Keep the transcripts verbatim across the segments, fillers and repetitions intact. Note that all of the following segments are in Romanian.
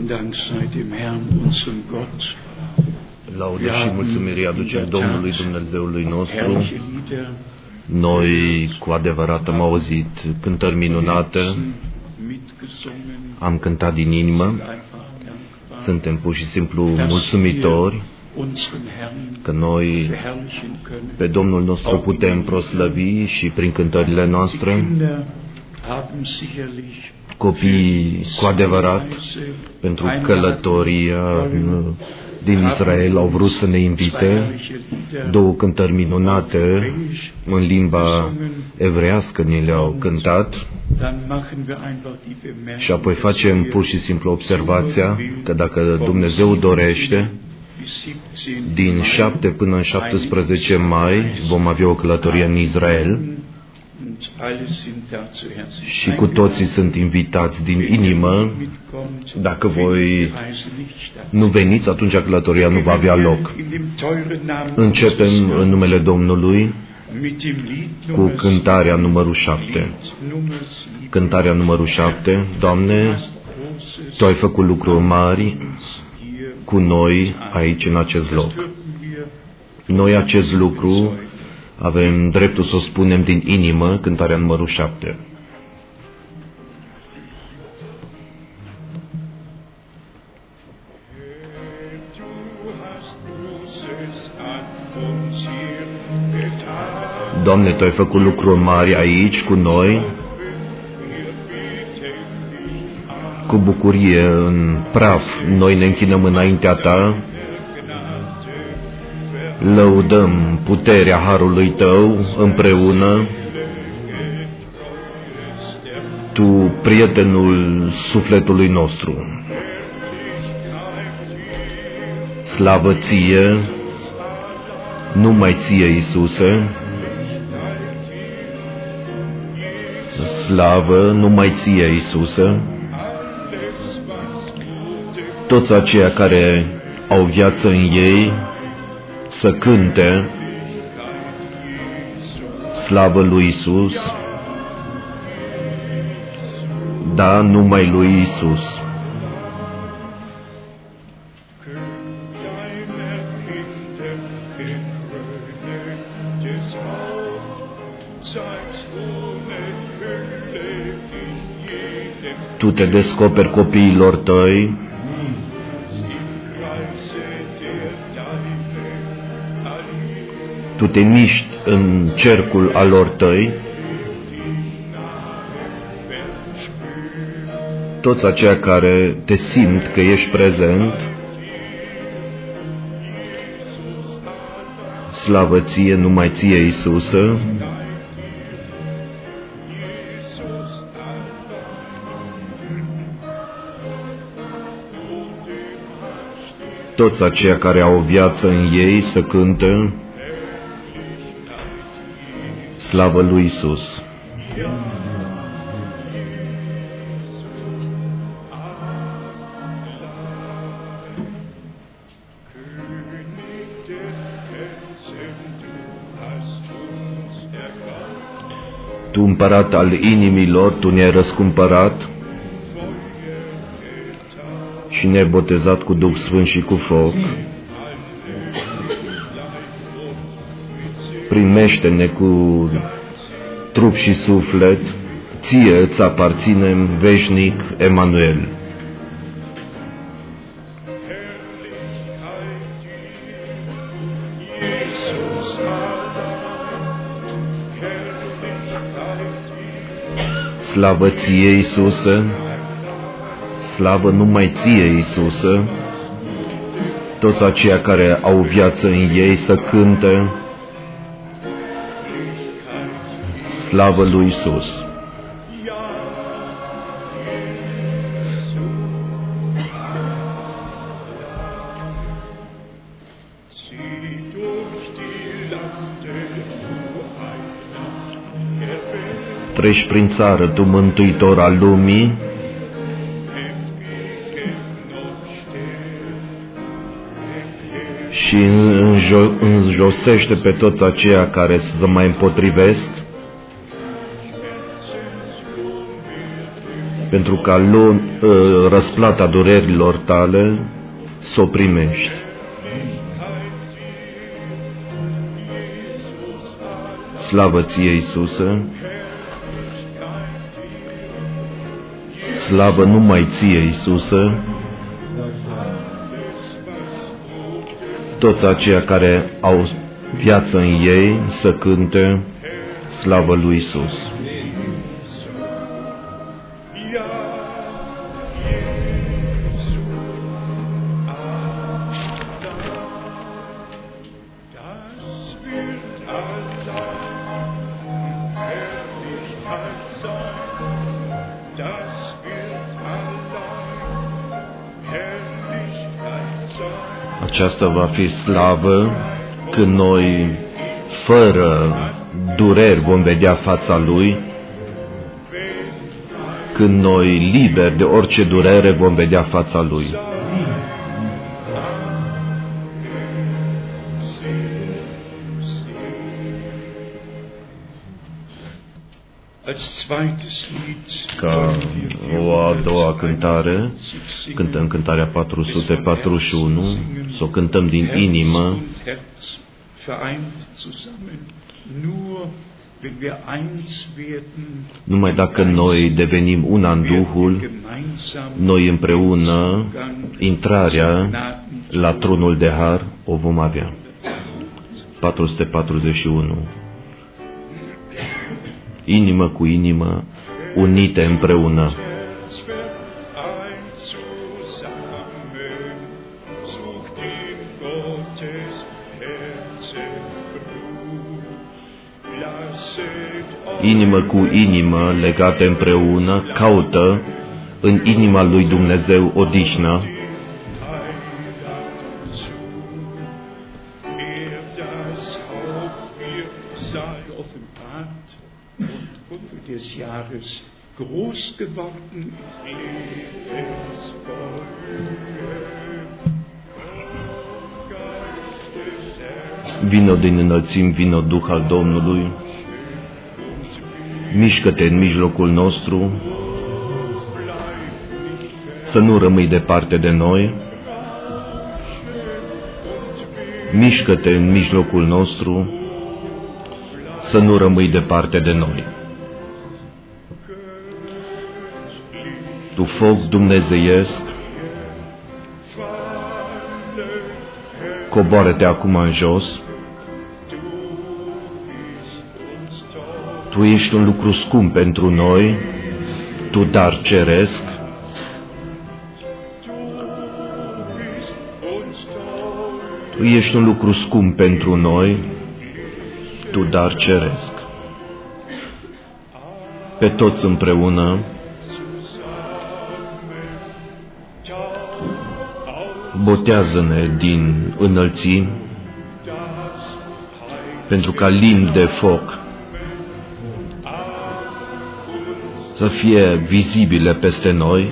Dank sei dem Herrn, unserem Gott. Laudă și mulțumiri aducem Domnului Dumnezeului nostru. Noi cu adevărat am auzit cântări minunate, am cântat din inimă, suntem pur și simplu mulțumitori că noi pe Domnul nostru putem proslăvi și prin cântările noastre. Copiii cu adevărat pentru călătoria din Israel au vrut să ne invite, două cântări minunate în limba evrească ni le-au cântat și apoi facem pur și simplu observația că dacă Dumnezeu dorește, din șapte până în șaptesprezece mai vom avea o călătorie în Israel și cu toții sunt invitați din inimă. Dacă voi nu veniți, atunci călătoria nu va avea loc. Începem în numele Domnului cu cântarea numărul șapte. Cântarea numărul șapte. Doamne, Tu ai făcut lucruri mari cu noi aici în acest loc. Noi acest lucru avem dreptul să o spunem din inimă, cântarea numărul șapte. Doamne, Tu ai făcut lucruri mari aici cu noi, cu bucurie în praf, noi ne închinăm înaintea Ta, lăudăm puterea harului Tău împreună, Tu, prietenul sufletului nostru. Slavă Ție, numai Ție, Iisuse, slavă numai Ție, Iisuse. Toți aceia care au viață în ei să cânte slavă lui Iisus, da, numai lui Iisus. Tu te descoperi copiilor Tăi, Tu te miști în cercul alor Tăi, toți aceia care te simt că ești prezent, slavă Ție, numai Ție, Iisuse. Toți aceia care au viață în ei să cânte slavă lui Iisus. Tu, împărat al inimilor, Tu ne-ai răscumpărat și ne-ai botezat cu Duh Sfânt și cu foc. Primește-ne cu trup și suflet, Ție îți aparținem veșnic, Emanuel. Slavă Ție, Iisuse, slavă numai Ție, Iisuse. Toți aceia care au viață în ei să cânte slavă lui Iisus. Treci prin țară, Tu, Mântuitor al lumii, și înjosește pe toți aceia care se mai împotrivesc. pentru ca lo, răsplata durerilor tale să o primești. Slavă ție, Iisuse! Slavă numai ție, Iisuse! Toți aceia care au viață în ei să cânte slavă lui Iisus. Aceasta va fi slavă când noi, fără dureri, vom vedea fața Lui, când noi, liberi de orice durere, vom vedea fața Lui. Ca o a doua cântare, cântăm cântarea patru sute patruzeci și unu, să o cântăm din inimă, numai dacă noi devenim una în Duhul, noi împreună intrarea la tronul de har o vom avea. patru sute patruzeci și unu. Inimă cu inimă, unite împreună. Inimă cu inimă, legate împreună, caută în inima lui Dumnezeu odihnă. Des Jahres groß geworden ist. Vino din înălțim, vino Duh al Domnului, mișcă-te în mijlocul nostru, să nu rămâi departe de noi, mișcă-te în mijlocul nostru, să nu rămâi departe de noi. Tu foc dumnezeiesc, coboară-te acum în jos. Tu ești un lucru scump pentru noi, tu dar ceresc. Tu ești un lucru scump pentru noi, tu dar ceresc. Pe toți împreună, botează-ne din înălțimi, pentru ca limbi de foc să fie vizibile peste noi,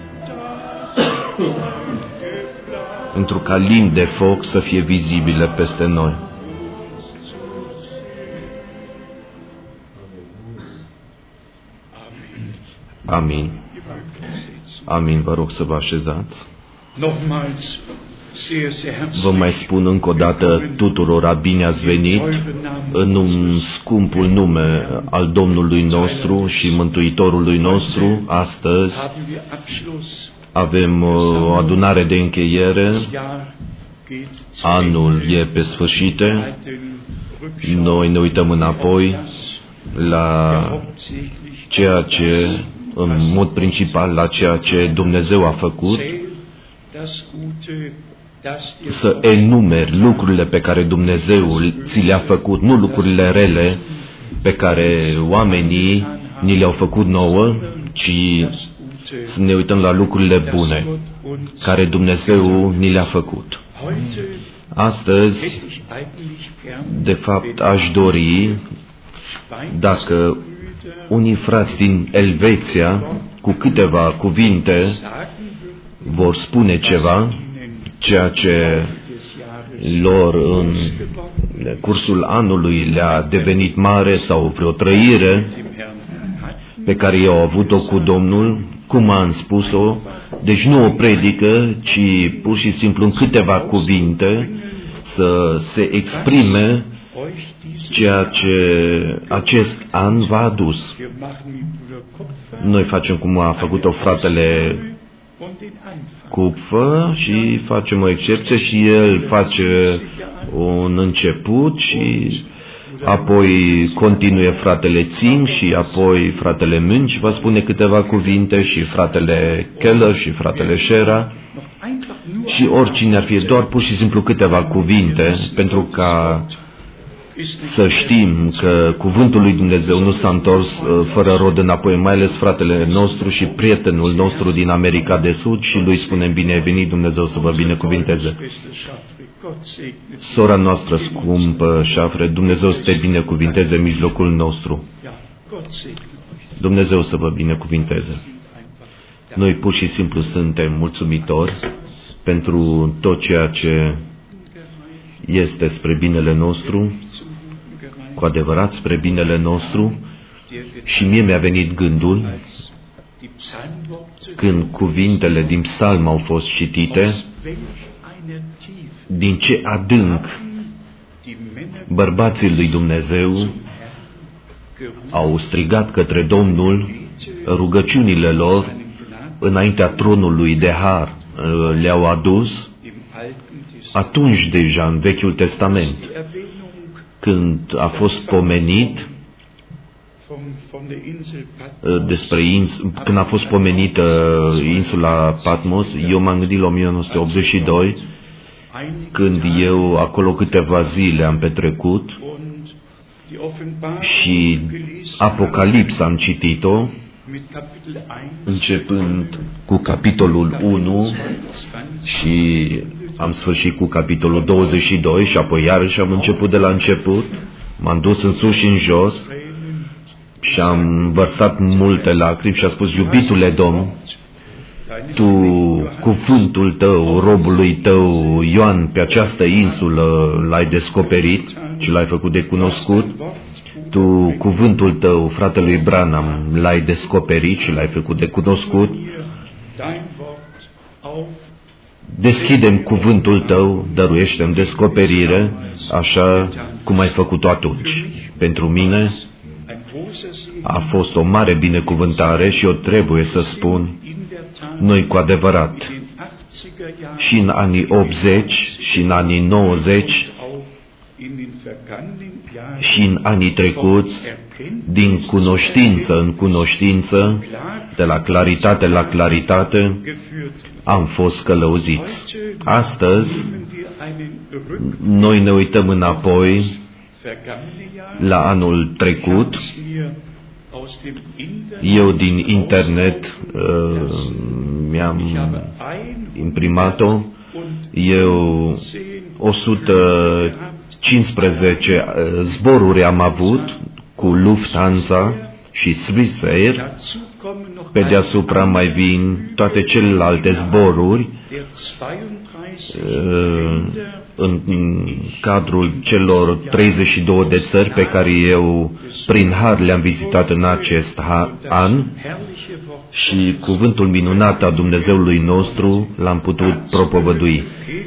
pentru ca limbi de foc să fie vizibile peste noi. Amin. Amin. Vă rog să vă așezați. Vă mai spun încă o dată tuturora, bine ați venit în un scumpul nume al Domnului nostru și Mântuitorului nostru. Astăzi avem o adunare de încheiere, anul e pe sfârșite, noi ne uităm înapoi la ceea ce, în mod principal, la ceea ce Dumnezeu a făcut, să enumeri lucrurile pe care Dumnezeu ți le-a făcut, nu lucrurile rele pe care oamenii ni le-au făcut nouă, ci să ne uităm la lucrurile bune care Dumnezeu ni le-a făcut. Astăzi, de fapt, aș dori, dacă unii frați din Elveția, cu câteva cuvinte, vor spune ceva, ceea ce lor în cursul anului le-a devenit mare sau vreo trăire pe care i-au avut-o cu Domnul, cum am spus-o, deci nu o predică, ci pur și simplu în câteva cuvinte să se exprime ceea ce acest an v-a adus. Noi facem cum a făcut-o fratele Kupfer și facem o excepție și el face un început și apoi continuă fratele Zing și apoi fratele Münch va spune câteva cuvinte și fratele Keller și fratele Scherer și oricine ar fi, doar pur și simplu câteva cuvinte pentru ca să știm că cuvântul lui Dumnezeu nu s-a întors uh, fără rod înapoi, mai ales fratele nostru și prietenul nostru din America de Sud și lui spunem bine ai venit, Dumnezeu să vă binecuvinteze. Sora noastră scumpă, Șafre, Dumnezeu să te binecuvinteze în mijlocul nostru. Dumnezeu să vă binecuvinteze. Noi pur și simplu suntem mulțumitori pentru tot ceea ce este spre binele nostru, cu adevărat spre binele nostru, și mie mi-a venit gândul când cuvintele din psalm au fost citite, din ce adânc bărbații lui Dumnezeu au strigat către Domnul, rugăciunile lor înaintea tronului de har le-au adus atunci deja în Vechiul Testament, când a fost pomenit despre ins, când a fost pomenită insula Patmos. Eu m-am gândit la o mie nouă sute optzeci și doi, când eu acolo câteva zile am petrecut și Apocalipsa am citit-o, începând cu capitolul unu și am sfârșit cu capitolul douăzeci și doi și apoi iarăși am început de la început, m-am dus în sus și în jos și am vărsat multe lacrimi și am spus, iubitule Domn, Tu, cuvântul Tău, robului Tău, Ioan, pe această insulă l-ai descoperit și l-ai făcut de cunoscut. Tu, cuvântul Tău, fratelui Branham, l-ai descoperit și l-ai făcut de cunoscut. Deschidem cuvântul Tău, dăruiește-mi descoperire, așa cum ai făcut-o atunci. Pentru mine a fost o mare binecuvântare și eu trebuie să spun, noi cu adevărat, și în anii optzeci și în anii nouăzeci și în anii trecuți, din cunoștință în cunoștință, de la claritate la claritate, am fost călăuziți. Astăzi, noi ne uităm înapoi la anul trecut. Eu din internet uh, mi-am imprimat-o. Eu o sută cincisprezece zboruri am avut cu Lufthansa și Swissair. Pe deasupra mai vin toate celelalte zboruri în cadrul celor treizeci și două de țări pe care eu prin har le-am vizitat în acest an și cuvântul minunat al Dumnezeului nostru l-am putut propovădui.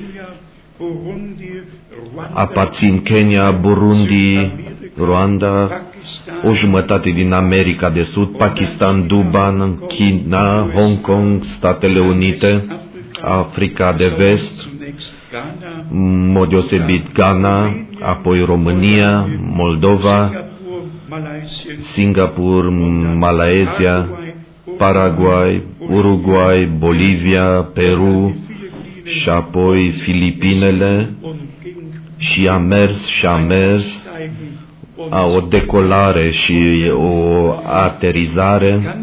Aparțin Kenya, Burundi, Rwanda, o jumătate din America de Sud, Pakistan, Dubai, China, Hong Kong, Statele Unite, Africa de Vest, în mod deosebit Ghana, apoi România, Moldova, Singapur, Malaysia, Paraguay, Uruguay, Bolivia, Peru și apoi Filipinele și a mers și a mers a o decolare și o aterizare.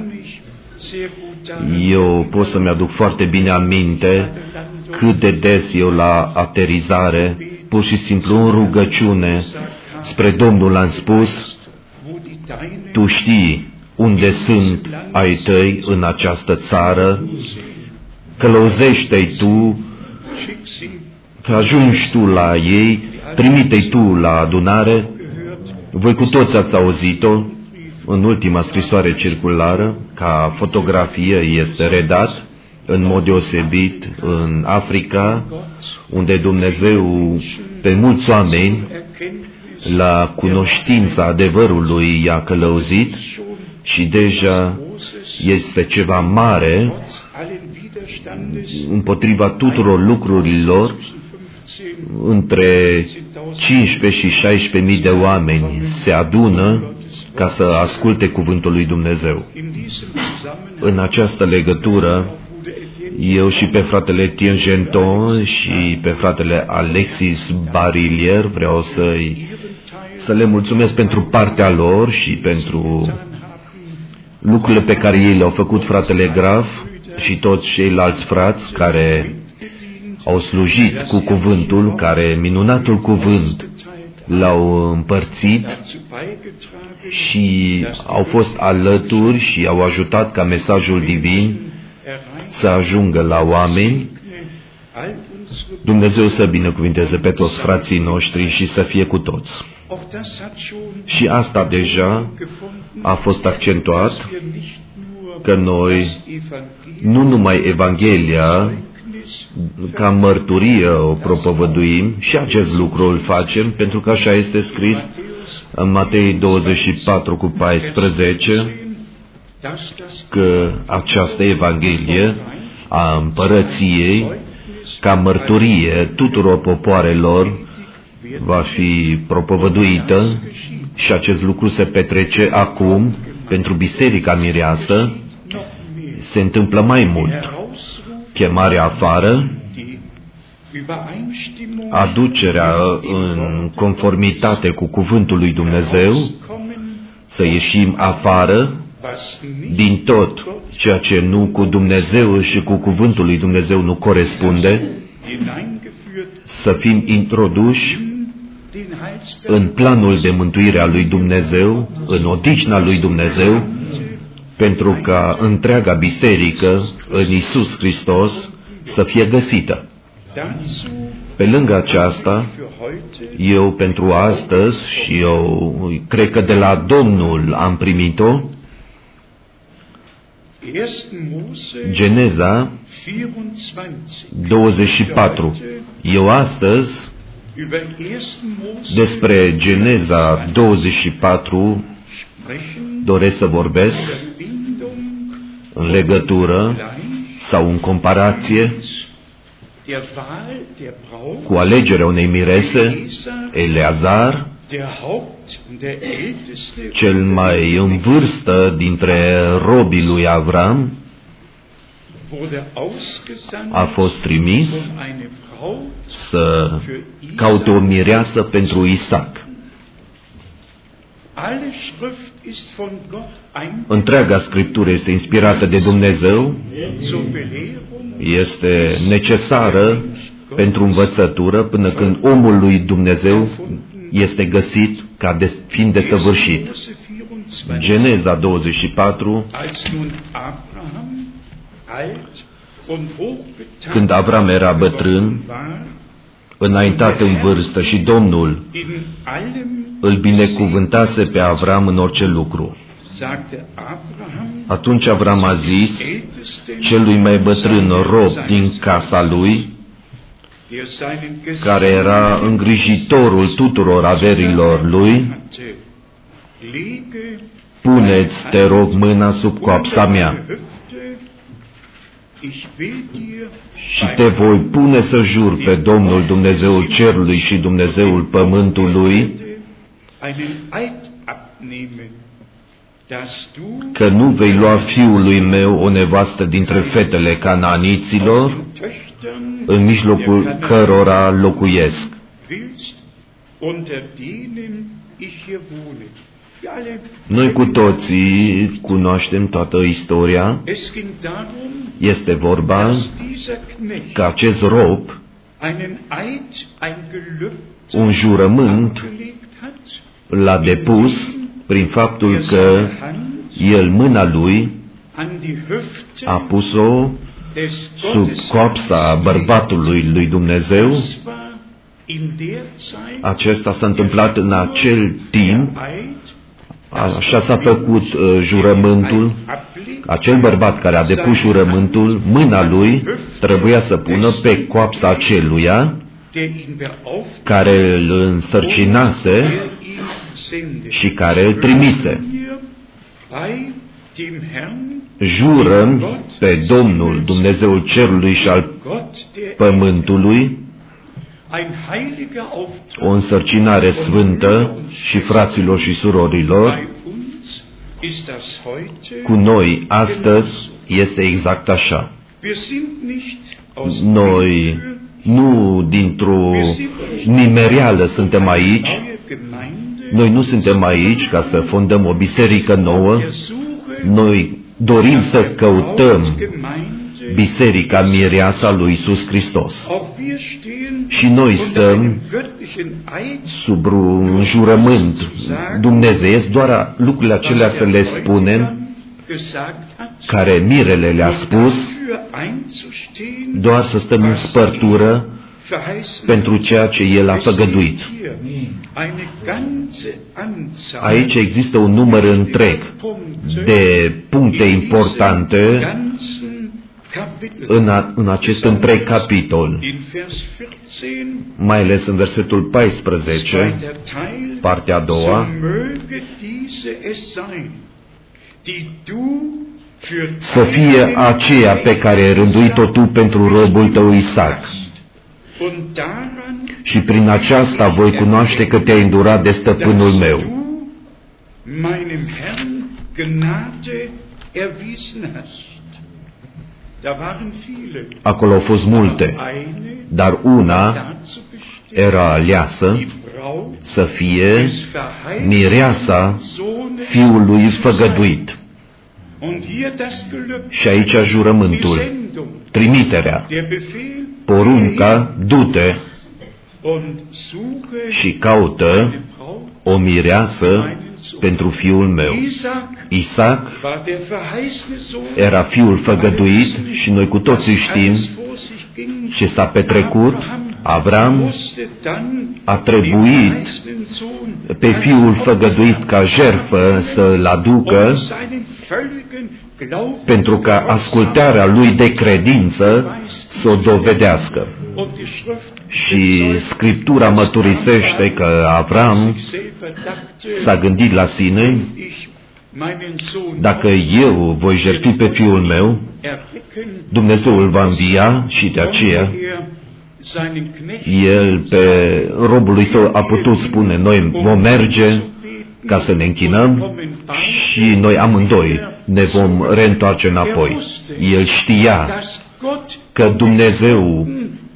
Eu pot să-mi aduc foarte bine aminte cât de des eu la aterizare, pur și simplu în rugăciune spre Domnul am spus, Tu știi unde sunt ai Tăi în această țară, călăuzește-i Tu, ajungi Tu la ei, trimite-i Tu la adunare. Voi cu toți ați auzit-o, în ultima scrisoare circulară, ca fotografie, este redat în mod deosebit în Africa, unde Dumnezeu pe mulți oameni la cunoștința adevărului i-a călăuzit și deja este ceva mare împotriva tuturor lucrurilor. Între cincisprezece și șaisprezece mii de oameni se adună ca să asculte cuvântul lui Dumnezeu. În această legătură, eu și pe fratele Tien Genton și pe fratele Alexis Barilier vreau să-i, să le mulțumesc pentru partea lor și pentru lucrurile pe care ei le-au făcut, fratele Graf și toți ceilalți frați care au slujit cu cuvântul, care minunatul cuvânt l-au împărțit și au fost alături și au ajutat ca mesajul divin să ajungă la oameni. Dumnezeu să binecuvinteze pe toți frații noștri și să fie cu toți. Și asta deja a fost accentuat, că noi nu numai Evanghelia ca mărturie o propovăduim, și acest lucru îl facem, pentru că așa este scris în Matei douăzeci și patru cu paisprezece, că această Evanghelie a împărăției ca mărturie tuturor popoarelor va fi propovăduită și acest lucru se petrece acum pentru Biserica Mireasă. Se întâmplă mai mult. Chemarea afară, aducerea în conformitate cu cuvântul lui Dumnezeu, să ieșim afară din tot ceea ce nu cu Dumnezeu și cu cuvântul lui Dumnezeu nu corespunde, să fim introduși în planul de mântuire a lui Dumnezeu, în odihna lui Dumnezeu, pentru ca întreaga biserică în Iisus Hristos să fie găsită. Pe lângă aceasta, eu pentru astăzi, și eu cred că de la Domnul am primit-o, Geneza douăzeci și patru. Eu astăzi, despre Geneza douăzeci și patru, doresc să vorbesc în legătură sau în comparație cu alegerea unei mirese, Eleazar, cel mai în vârstă dintre robii lui Avram, a fost trimis să caute o mireasă pentru Isaac. Întreaga Scriptură este inspirată de Dumnezeu, este necesară pentru învățătură până când omul lui Dumnezeu este găsit ca de, fiind desăvârșit. Geneza douăzeci și patru. Când Avram era bătrân, înaintat în vârstă, și Domnul îl binecuvântase pe Avram în orice lucru. Atunci Avram a zis celui mai bătrân rob din casa lui, care era îngrijitorul tuturor averilor lui: pune-ți, te rog, mâna sub coapsa mea și te voi pune să jur pe Domnul Dumnezeul cerului și Dumnezeul pământului că nu vei lua fiului meu o nevastă dintre fetele cananiților, în mijlocul cărora locuiesc. Noi cu toții cunoaștem toată istoria. Este vorba că acest rob un jurământ l-a depus prin faptul că el, mâna lui, a pus-o sub coapsa bărbatului lui Dumnezeu. Acesta s-a întâmplat în acel timp. Așa s-a făcut uh, jurământul. Acel bărbat care a depus jurământul, mâna lui trebuia să pună pe coapsa aceluia care îl însărcinase și care îl trimise. Jurăm pe Domnul, Dumnezeul cerului și al pământului, o însărcinare sfântă și fraților și surorilor. Cu noi astăzi este exact așa. Noi nu dintr-o nimereală suntem aici. Noi nu suntem aici ca să fondăm o biserică nouă. Noi dorim să căutăm biserica mireasa lui Iisus Hristos. Și noi stăm sub un jurământ dumnezeiesc, doar lucrurile acelea să le spunem, care mirele le-a spus, doar să stăm în spărtură pentru ceea ce El a făgăduit. Aici există un număr întreg de puncte importante în, a, în acest întreg capitol, mai ales în versetul paisprezece, partea a doua, să fie aceea pe care ai rânduit-o tu pentru robul tău Isaac. Și prin aceasta voi cunoaște că te-ai îndurat de stăpânul meu. Acolo au fost multe, dar una era aleasă să fie mireasa fiului făgăduit. Și aici jurământul, trimiterea, porunca, du-te și caută o mireasă pentru fiul meu. Isaac era fiul făgăduit și noi cu toții știm ce s-a petrecut. Avram a trebuit pe fiul făgăduit ca jertfă să-l aducă pentru ca ascultarea lui de credință să o dovedească. Și Scriptura mărturisește că Avram s-a gândit la sine: dacă eu voi jertfi pe fiul meu, Dumnezeu îl va învia, și de aceea el pe robul lui său a putut spune: noi vom merge ca să ne închinăm și noi amândoi ne vom reîntoarce înapoi. El știa că Dumnezeu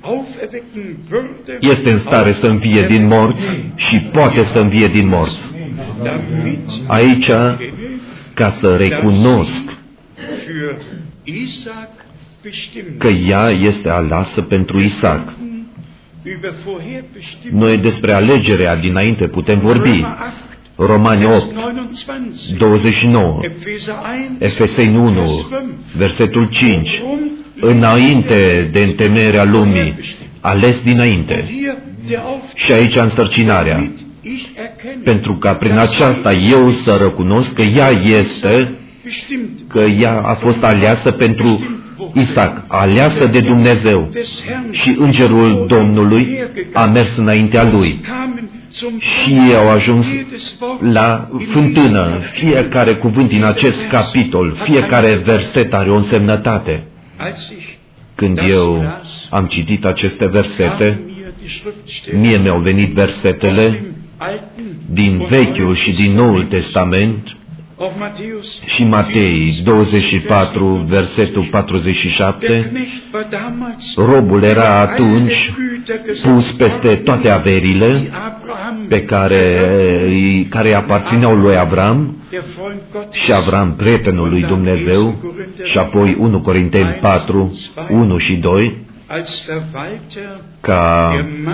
este în stare să învie din morți și poate să învie din morți. Aici, ca să recunosc că ea este aleasă pentru Isaac. Noi despre alegerea dinainte putem vorbi. Romani opt, douăzeci și nouă, Efeseni unu, versetul cinci, înainte de întemeierea lumii, ales dinainte. Și aici însărcinarea, pentru ca prin aceasta eu să recunosc că ea este, că ea a fost aleasă pentru Isaac, aleasă de Dumnezeu. Și îngerul Domnului a mers înaintea lui. Și ei au ajuns la fântână. Fiecare cuvânt din acest capitol, fiecare verset are o însemnătate. Când eu am citit aceste versete, mie mi-au venit versetele din Vechiul și din Noul Testament. Și Matei douăzeci și patru, versetul patruzeci și șapte, robul era atunci pus peste toate averile pe care, care aparțineau lui Avram, și Avram, prietenul lui Dumnezeu. Și apoi unu Corinteni patru, unu și doi, ca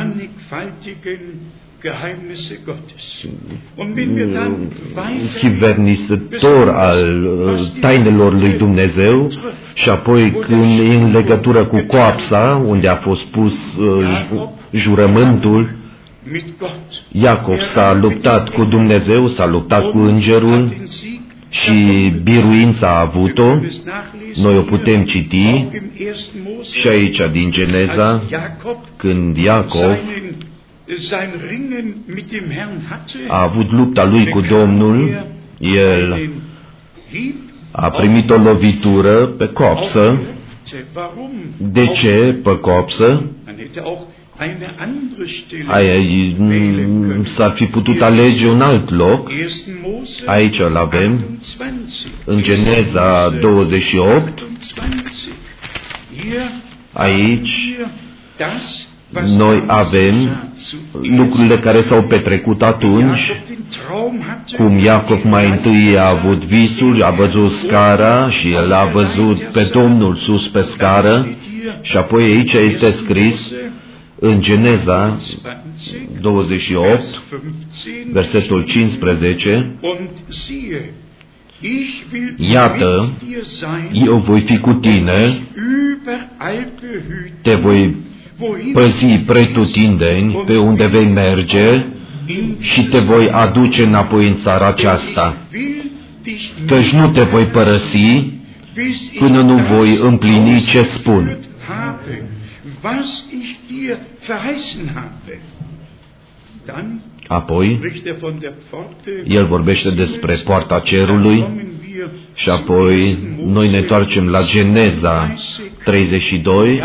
chivernisător al tainelor lui Dumnezeu. Și apoi când e în legătură cu coapsa, unde a fost pus uh, jurământul, Iacov s-a luptat cu Dumnezeu, s-a luptat cu îngerul și biruința a avut-o. Noi o putem citi și aici din Geneza, când Iacov a avut lupta lui cu Domnul, el a primit o lovitură pe coapsă. De ce pe coapsă? Aia s-ar fi putut alege un alt loc. Aici îl avem, în Geneza douăzeci și opt. Aici noi avem lucrurile care s-au petrecut atunci, cum Iacov mai întâi a avut visul, a văzut scara și el a văzut pe Domnul sus pe scară, și apoi aici este scris în Geneza douăzeci și opt, versetul cincisprezece, iată, eu voi fi cu tine, te voi păzi pretutindeni pe unde vei merge și te voi aduce înapoi în țara aceasta, căci nu te voi părăsi până nu voi împlini ce spun. Apoi, el vorbește despre poarta cerului și apoi noi ne întoarcem la Geneza treizeci și doi,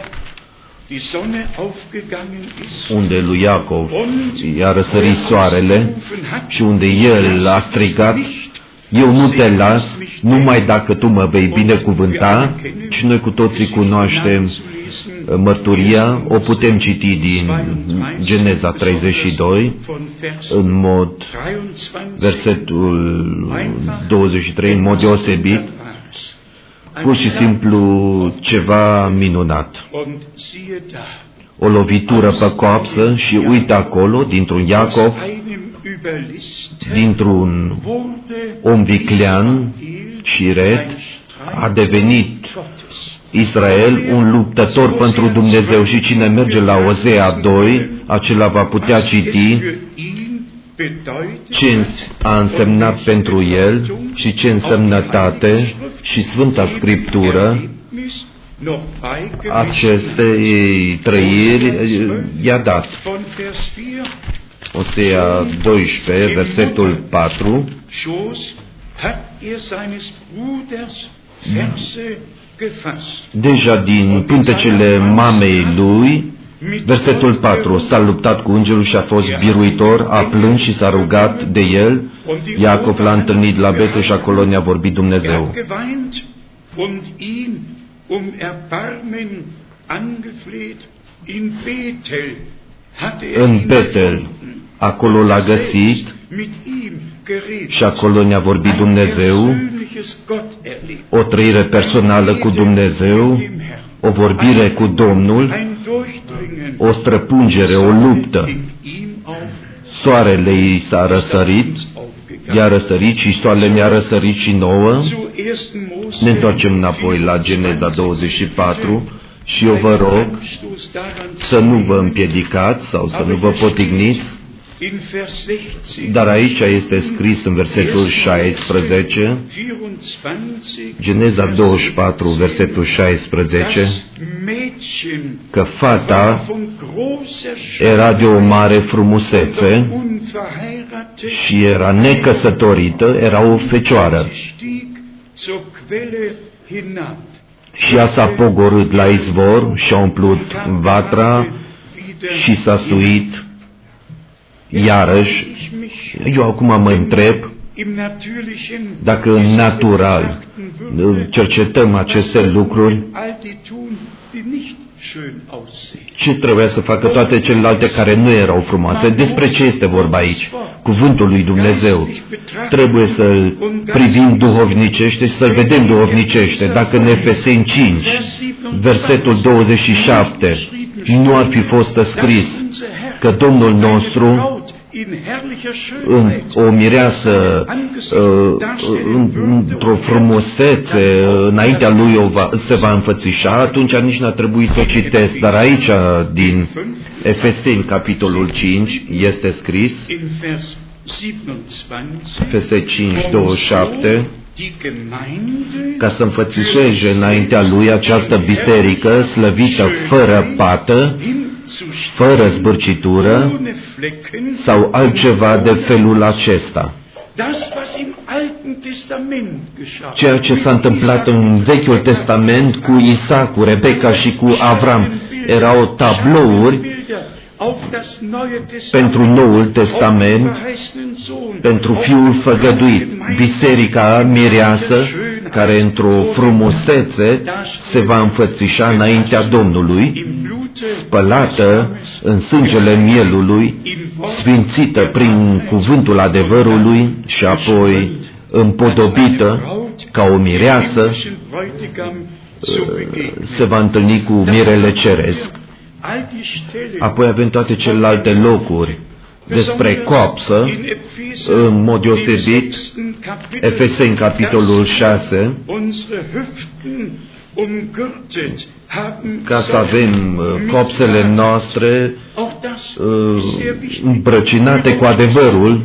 unde lui Iacov i-a răsărit soarele și unde el a strigat, eu nu te las numai dacă tu mă vei binecuvânta. Și noi cu toții cunoaștem mărturia, o putem citi din Geneza treizeci și doi, în mod, versetul douăzeci și trei, în mod deosebit, pur și simplu ceva minunat. O lovitură pe coapsă și uite acolo, dintr-un Iacov, dintr-un om viclean și ret, a devenit Israel un luptător pentru Dumnezeu. Și cine merge la Osea doi, acela va putea citi ce a însemnat pentru el și ce însemnătate și Sfânta Scriptură acestei trăiri i-a dat. Osea doisprezece, versetul patru. Deja din pântecele mamei lui, versetul patru, s-a luptat cu îngerul și a fost biruitor, a plâns și s-a rugat de el. Iacov l-a întâlnit la Betel și acolo ne-a vorbit Dumnezeu. În Betel, acolo l-a găsit și acolo ne-a vorbit Dumnezeu, o trăire personală cu Dumnezeu, o vorbire cu Domnul, o străpungere, o luptă. Soarele i s-a răsărit, i-a răsărit și soarele mi-a răsărit și nouă. Ne întoarcem înapoi la Geneza douăzeci și patru și eu vă rog să nu vă împiedicați sau să nu vă potigniți, dar aici este scris în versetul șaisprezece, Geneza douăzeci și patru, versetul șaisprezece, că fata era de o mare frumusețe și era necăsătorită, era o fecioară. Și ea s-a pogorât la izvor și a umplut vatra și s-a suit iarăși. Eu acum mă întreb dacă în natural cercetăm aceste lucruri, ce trebuia să facă toate celelalte care nu erau frumoase? Despre ce este vorba aici? Cuvântul lui Dumnezeu. Trebuie să-l privim duhovnicește și să-l vedem duhovnicește. Dacă în Efeseni cinci, versetul douăzeci și șapte, nu ar fi fost scris că Domnul nostru în o mireasă, într-o frumusețe, înaintea lui o va, se va înfățișa, atunci nici n-a trebuit să o citesc. Dar aici, din Efeseni, capitolul cinci, este scris, Efeseni cinci, douăzeci și șapte, ca să înfățișeze înaintea lui această biserică slăvită fără pată, fără zbârcitură sau altceva de felul acesta. Ceea ce s-a întâmplat în Vechiul Testament cu Isaac, cu Rebecca și cu Avram erau tablouri pentru Noul Testament, pentru Fiul făgăduit, biserica mireasă, care într-o frumusețe se va înfățișa înaintea Domnului, spălată în sângele mielului, sfințită prin cuvântul adevărului și apoi împodobită ca o mireasă, se va întâlni cu mirele ceresc. Apoi avem toate celelalte locuri despre coapsă, în mod deosebit, Efeseni, capitolul șase, ca să avem coapsele noastre îmbrăcinate cu adevărul.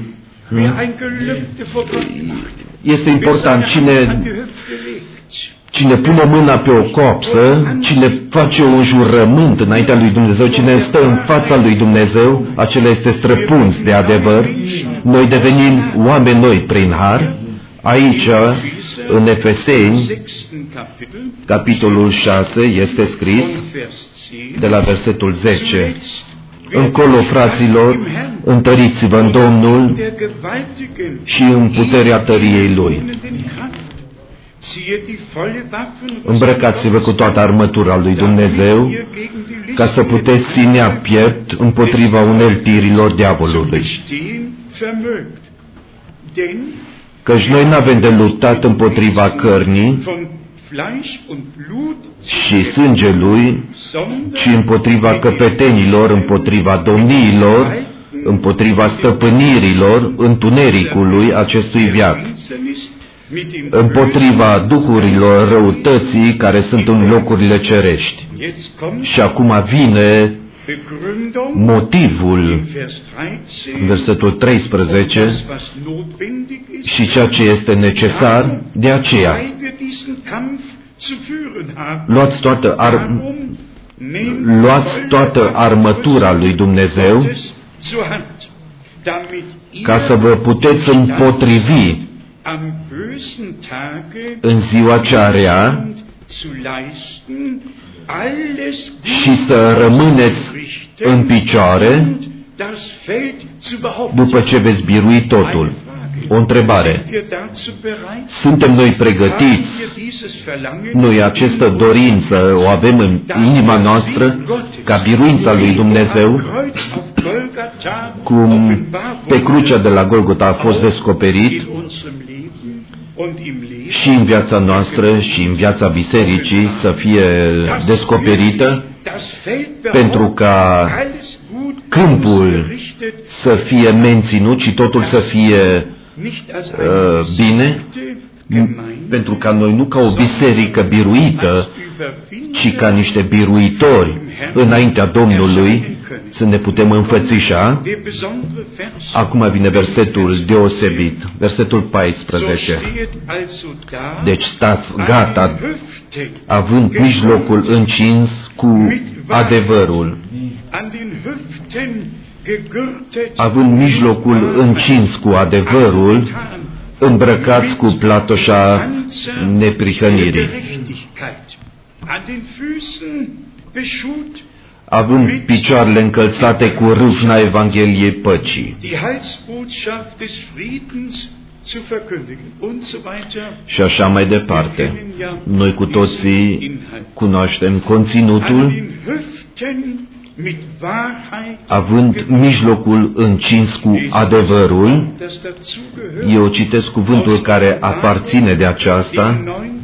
Este important cine Cine pune mâna pe o coapsă, cine face un jurământ înaintea lui Dumnezeu, cine stă în fața lui Dumnezeu, acela este străpuns de adevăr. Noi devenim oameni noi prin har. Aici, în Efeseni, capitolul șase, este scris, de la versetul zece, încolo, fraților, întăriți-vă în Domnul și în puterea tăriei Lui. Îmbrăcați-vă cu toată armătura lui Dumnezeu, ca să puteți ținea piept împotriva uneltirilor diavolului. Căci noi n-avem de luptat împotriva cărnii și sângelui, ci împotriva căpetenilor, împotriva domniilor, împotriva stăpânirilor întunericului acestui veac, împotriva duhurilor răutății care sunt în locurile cerești. Și acum vine motivul, versetul treisprezece, și ceea ce este necesar, de aceea luați toată, ar, luați toată armătura lui Dumnezeu ca să vă puteți împotrivi în ziua cea rea și să rămâneți în picioare după ce veți birui totul. O întrebare. Suntem noi pregătiți? Noi această dorință o avem în inima noastră ca biruința lui Dumnezeu, cum pe crucea de la Golgota a fost descoperit și în viața noastră și în viața bisericii să fie descoperită, pentru ca câmpul să fie menținut și totul să fie uh, bine, pentru ca noi nu ca o biserică biruită, ci ca niște biruitori înaintea Domnului să ne putem înfățișa. Acum vine versetul deosebit, versetul paisprezece. Deci stați gata, având mijlocul încins cu adevărul, având mijlocul încins cu adevărul, îmbrăcați cu platoșa neprihănirii, având picioarele încălțate cu râvna Evangheliei păcii. Și așa mai departe. Noi cu toții cunoaștem conținutul, având mijlocul încins cu adevărul. Eu citesc cuvântul care aparține de aceasta,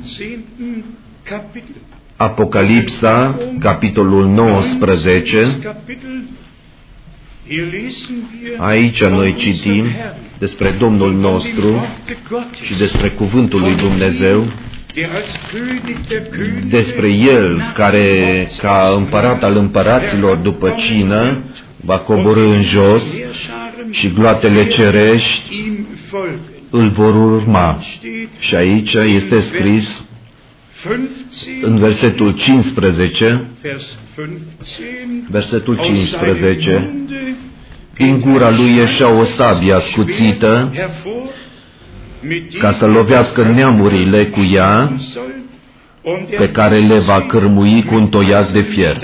Apocalipsa, capitolul nouăsprezece. Aici noi citim despre Domnul nostru și despre cuvântul lui Dumnezeu despre El care, ca împărat al împăraților după cină, va coborî în jos și gloatele cerești îl vor urma. Și aici este scris în versetul cincisprezece, versetul cincisprezece, din gura lui ieșea o sabie ascuțită ca să lovească neamurile cu ea, pe care le va cârmui cu un toiac de fier.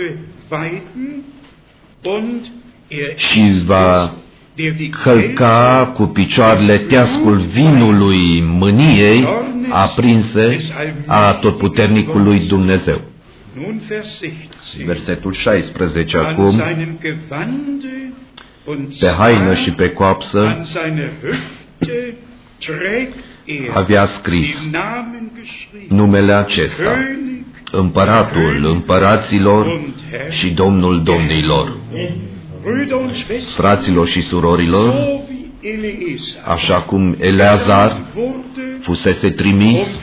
Și va călca cu picioarele teascul vinului mâniei aprinse a atotputernicului Dumnezeu. Versetul șaisprezece acum, pe haină și pe coapsă avea scris numele acesta, Împăratul împăraților și Domnul domnilor. Fraților și surorilor, așa cum Eleazar fusese trimis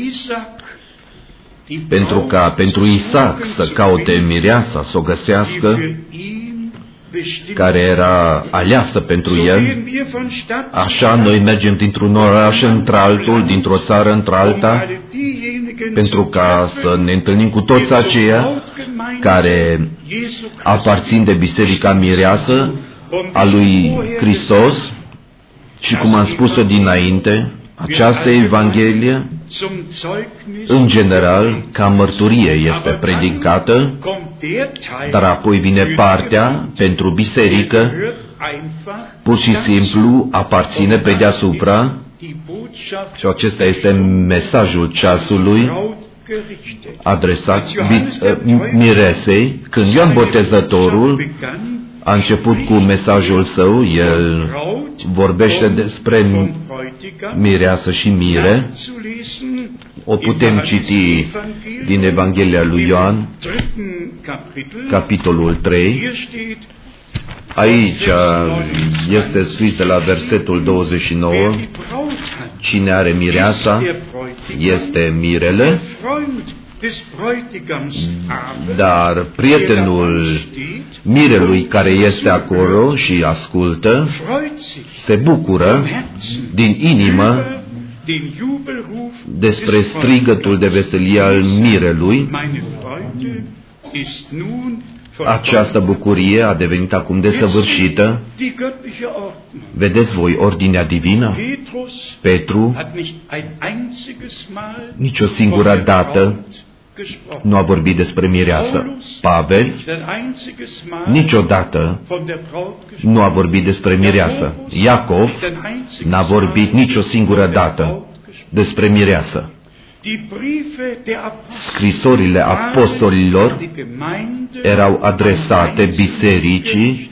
pentru ca pentru Isaac să caute mireasa, să o găsească, care era aleasă pentru el, așa noi mergem dintr-un oraș într-altul, dintr-o țară într-alta, pentru ca să ne întâlnim cu toți aceia care aparțin de Biserica Mireasă a lui Hristos. Și cum am spus-o dinainte, această Evanghelie, în general, ca mărbărie este predicată, dar apoi vine partea pentru biserică, pur și simplu aparține pe deasupra, și acesta este mesajul ceasului adresat miresei. Când Ioan Botezătorul a început cu mesajul său, el vorbește despre mireasă și mire. O putem citi din Evanghelia lui Ioan, capitolul trei. Aici este scris de la versetul douăzeci și nouă, cine are mireasa este mirele, dar prietenul mirelui care este acolo și ascultă se bucură din inimă despre strigătul de veselie al mirelui. Această bucurie a devenit acum desăvârșită. Vedeți voi ordinea divină? Petru nici o singură dată nu a vorbit despre mireasă. Pavel niciodată nu a vorbit despre mireasă. Iacov n-a vorbit nici o singură dată despre mireasă. Scrisorile apostolilor erau adresate bisericii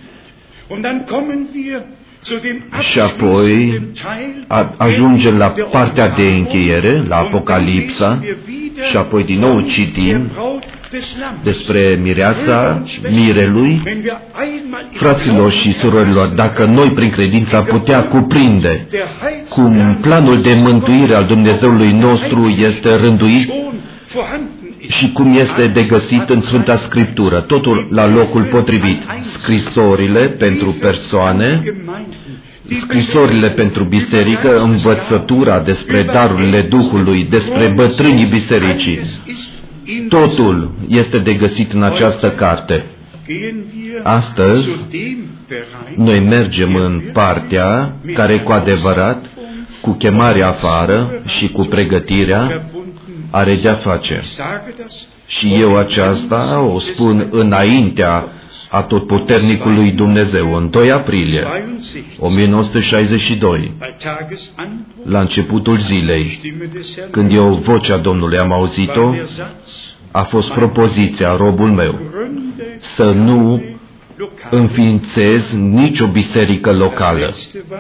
și apoi ajungem la partea de încheiere, la Apocalipsa, și apoi din nou citim despre mireasa mirelui. Fraților și surorilor, dacă noi prin credință am putea cuprinde cum planul de mântuire al Dumnezeului nostru este rânduit și cum este de găsit în Sfânta Scriptură, totul la locul potrivit, scrisorile pentru persoane, scrisorile pentru biserică, învățătura despre darurile Duhului, despre bătrânii bisericii, totul este de găsit în această carte. Astăzi, noi mergem în partea care cu adevărat, cu chemarea afară și cu pregătirea, are de-a face. Și eu aceasta o spun înaintea atotputernicului Dumnezeu, în doi aprilie o mie nouă sute șaizeci și doi, la începutul zilei, când eu vocea Domnului am auzit-o, a fost propoziția, robul meu, să nu înființez nicio biserică locală.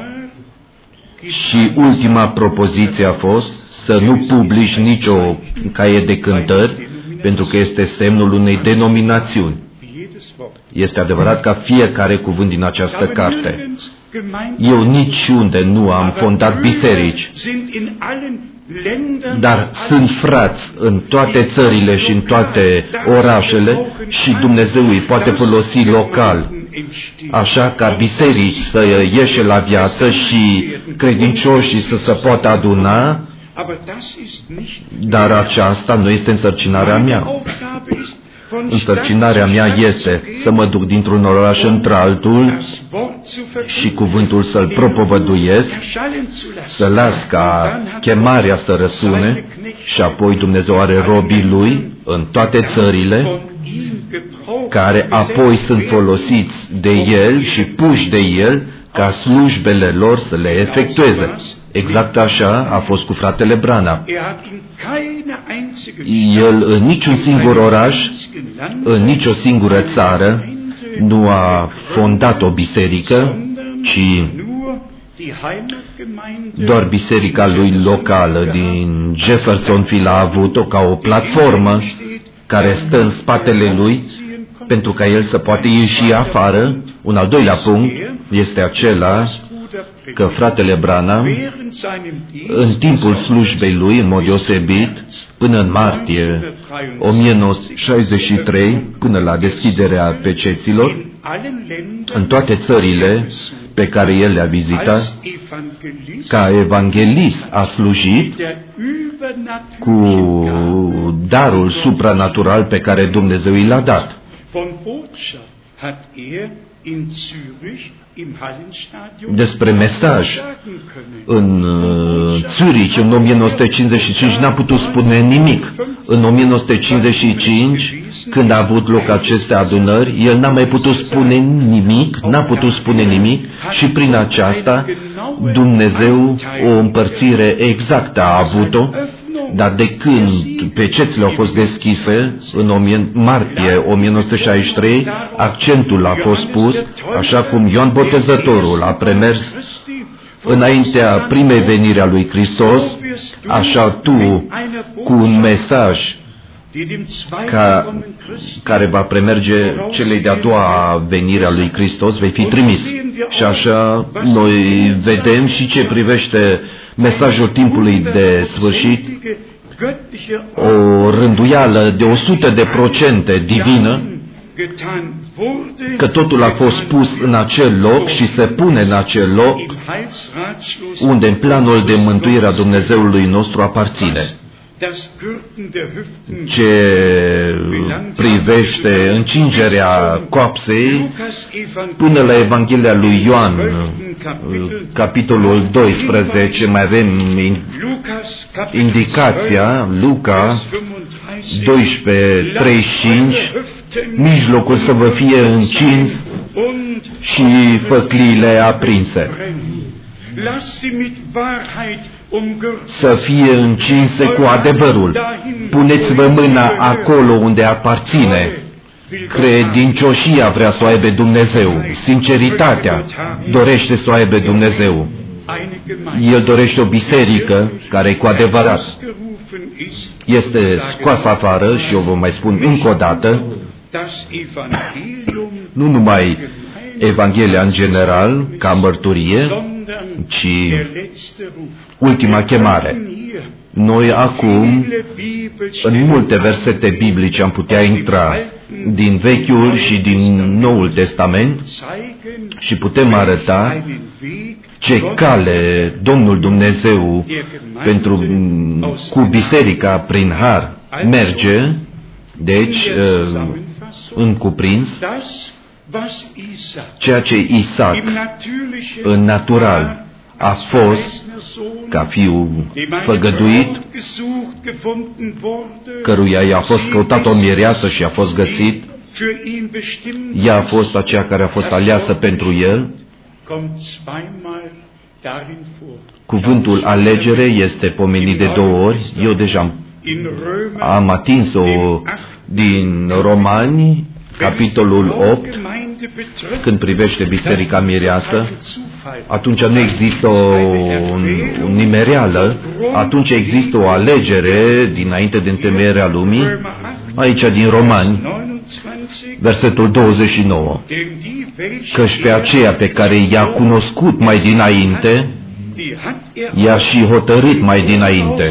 Și ultima propoziție a fost să nu publici nicio caie de cântări, pentru că este semnul unei denominațiuni. Este adevărat ca fiecare cuvânt din această carte. Eu niciunde nu am fondat biserici, dar sunt frați în toate țările și în toate orașele și Dumnezeu îi poate folosi local, așa ca biserici să ieșe la viață și credincioșii să se poată aduna, dar aceasta nu este însărcinarea mea. Însărcinarea mea este să mă duc dintr-un oraș într-altul și cuvântul să-l propovăduiesc, să las ca chemarea să răsune și apoi Dumnezeu are robii Lui în toate țările, care apoi sunt folosiți de El și puși de El ca slujbele lor să le efectueze. Exact așa a fost cu fratele Branham. El în niciun singur oraș, în nicio singură țară, nu a fondat o biserică, ci doar biserica lui locală din Jeffersonville a avut-o ca o platformă care stă în spatele lui pentru ca el să poată ieși afară. Un al doilea punct este acela că fratele Branham, în timpul slujbei lui, în mod deosebit, până în martie o mie nouă sute șaizeci și trei, până la deschiderea peceților, în toate țările pe care el le-a vizitat, ca evanghelist a slujit cu darul supranatural pe care Dumnezeu i l-a dat. Despre mesaj în Zurich în o mie nouă sute cincizeci și cinci n-a putut spune nimic. În o mie nouă sute cincizeci și cinci, când a avut loc aceste adunări, el n-a mai putut spune nimic, n-a putut spune nimic și prin aceasta Dumnezeu o împărțire exactă a avut-o, dar de când pecețile au fost deschise, în martie o mie nouă sute șaizeci și trei, accentul a fost pus, așa cum Ioan Botezătorul a premers înaintea primei veniri a lui Hristos, așa tu, cu un mesaj ca, care va premerge celei de-a doua venire a lui Hristos, vei fi trimis. Și așa noi vedem și ce privește mesajul timpului de sfârșit, o rânduială de o sută de procente divină, că totul a fost pus în acel loc și se pune în acel loc unde în planul de mântuire a Dumnezeului nostru aparține. Ce privește încingerea coapsei, până la Evanghelia lui Ioan, capitolul doisprezece, mai avem indicația, Luca doisprezece, treizeci și cinci, mijlocul să vă fie încins și făcliile aprinse. Să fie încinse cu adevărul. Puneți-vă mâna acolo unde aparține. Credincioșia vrea să o aibă Dumnezeu. Sinceritatea dorește să o aibă Dumnezeu. El dorește o biserică care cu adevărat este scoasă afară, și eu vă mai spun încă o dată, nu numai Evanghelia în general, ca mărturie, ci ultima chemare. Noi acum, în multe versete biblice am putea intra din Vechiul și din Noul Testament și putem arăta ce cale Domnul Dumnezeu pentru, cu biserica prin har merge, deci în cuprins, ceea ce Isaac în natural a fost ca fiu făgăduit, căruia i-a fost căutat o mireasă și a fost găsit, ea a fost aceea care a fost aleasă pentru el. Cuvântul alegere este pomenit de două ori. Eu deja am, am atins-o din Romani, capitolul opt, când privește biserica mireasă. Atunci nu există o, un, un nimereală, atunci există o alegere dinainte de întemeierea lumii. Aici din Romani Versetul douăzeci și nouă. Căci pe aceea pe care i-a cunoscut mai dinainte, i-a și hotărât mai dinainte.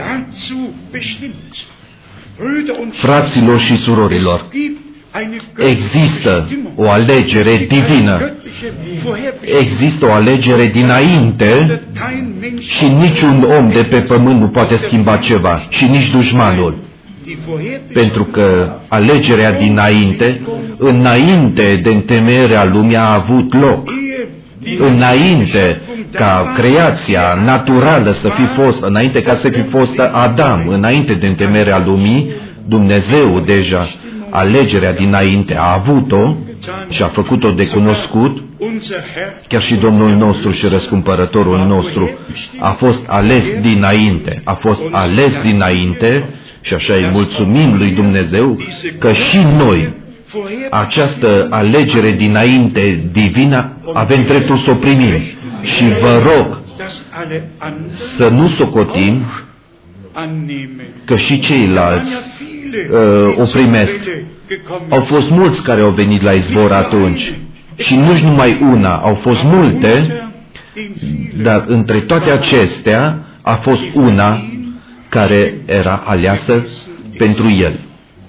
Fraților și surorilor, există o alegere divină. Există o alegere dinainte și niciun om de pe pământ nu poate schimba ceva, și nici dușmanul. Pentru că alegerea dinainte, înainte de întemeierea lumii, a avut loc. Înainte ca creația naturală să fi fost, înainte ca să fi fost Adam, înainte de întemeierea lumii, Dumnezeu deja alegerea dinainte a avut-o și a făcut-o de cunoscut. Chiar și Domnul nostru și răscumpărătorul nostru a fost ales dinainte, a fost ales dinainte și așa îi mulțumim lui Dumnezeu că și noi această alegere dinainte divină avem dreptul să o primim. Și vă rog să nu socotim că și ceilalți uh, o primesc. Au fost mulți care au venit la izvor atunci și nu-și numai una, au fost multe, dar între toate acestea a fost una care era aleasă pentru el.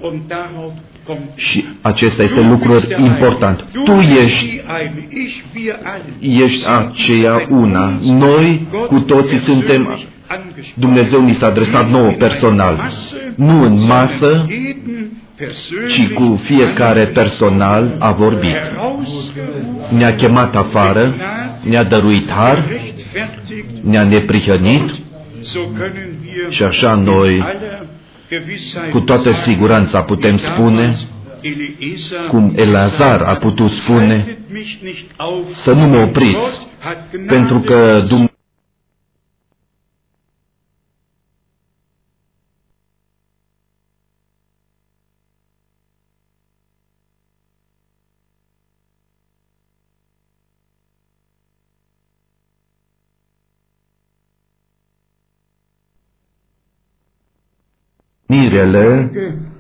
Și acesta este lucrul important. Tu ești, ești aceea una. Noi cu toții suntem, Dumnezeu ni s-a adresat nouă personal. Nu în masă, ci cu fiecare personal a vorbit. Ne-a chemat afară, ne-a dăruit har, ne-a neprihănit și așa noi cu toată siguranța putem spune, cum Eleazar a putut spune, să nu mă opriți, pentru că Dumnezeu mirele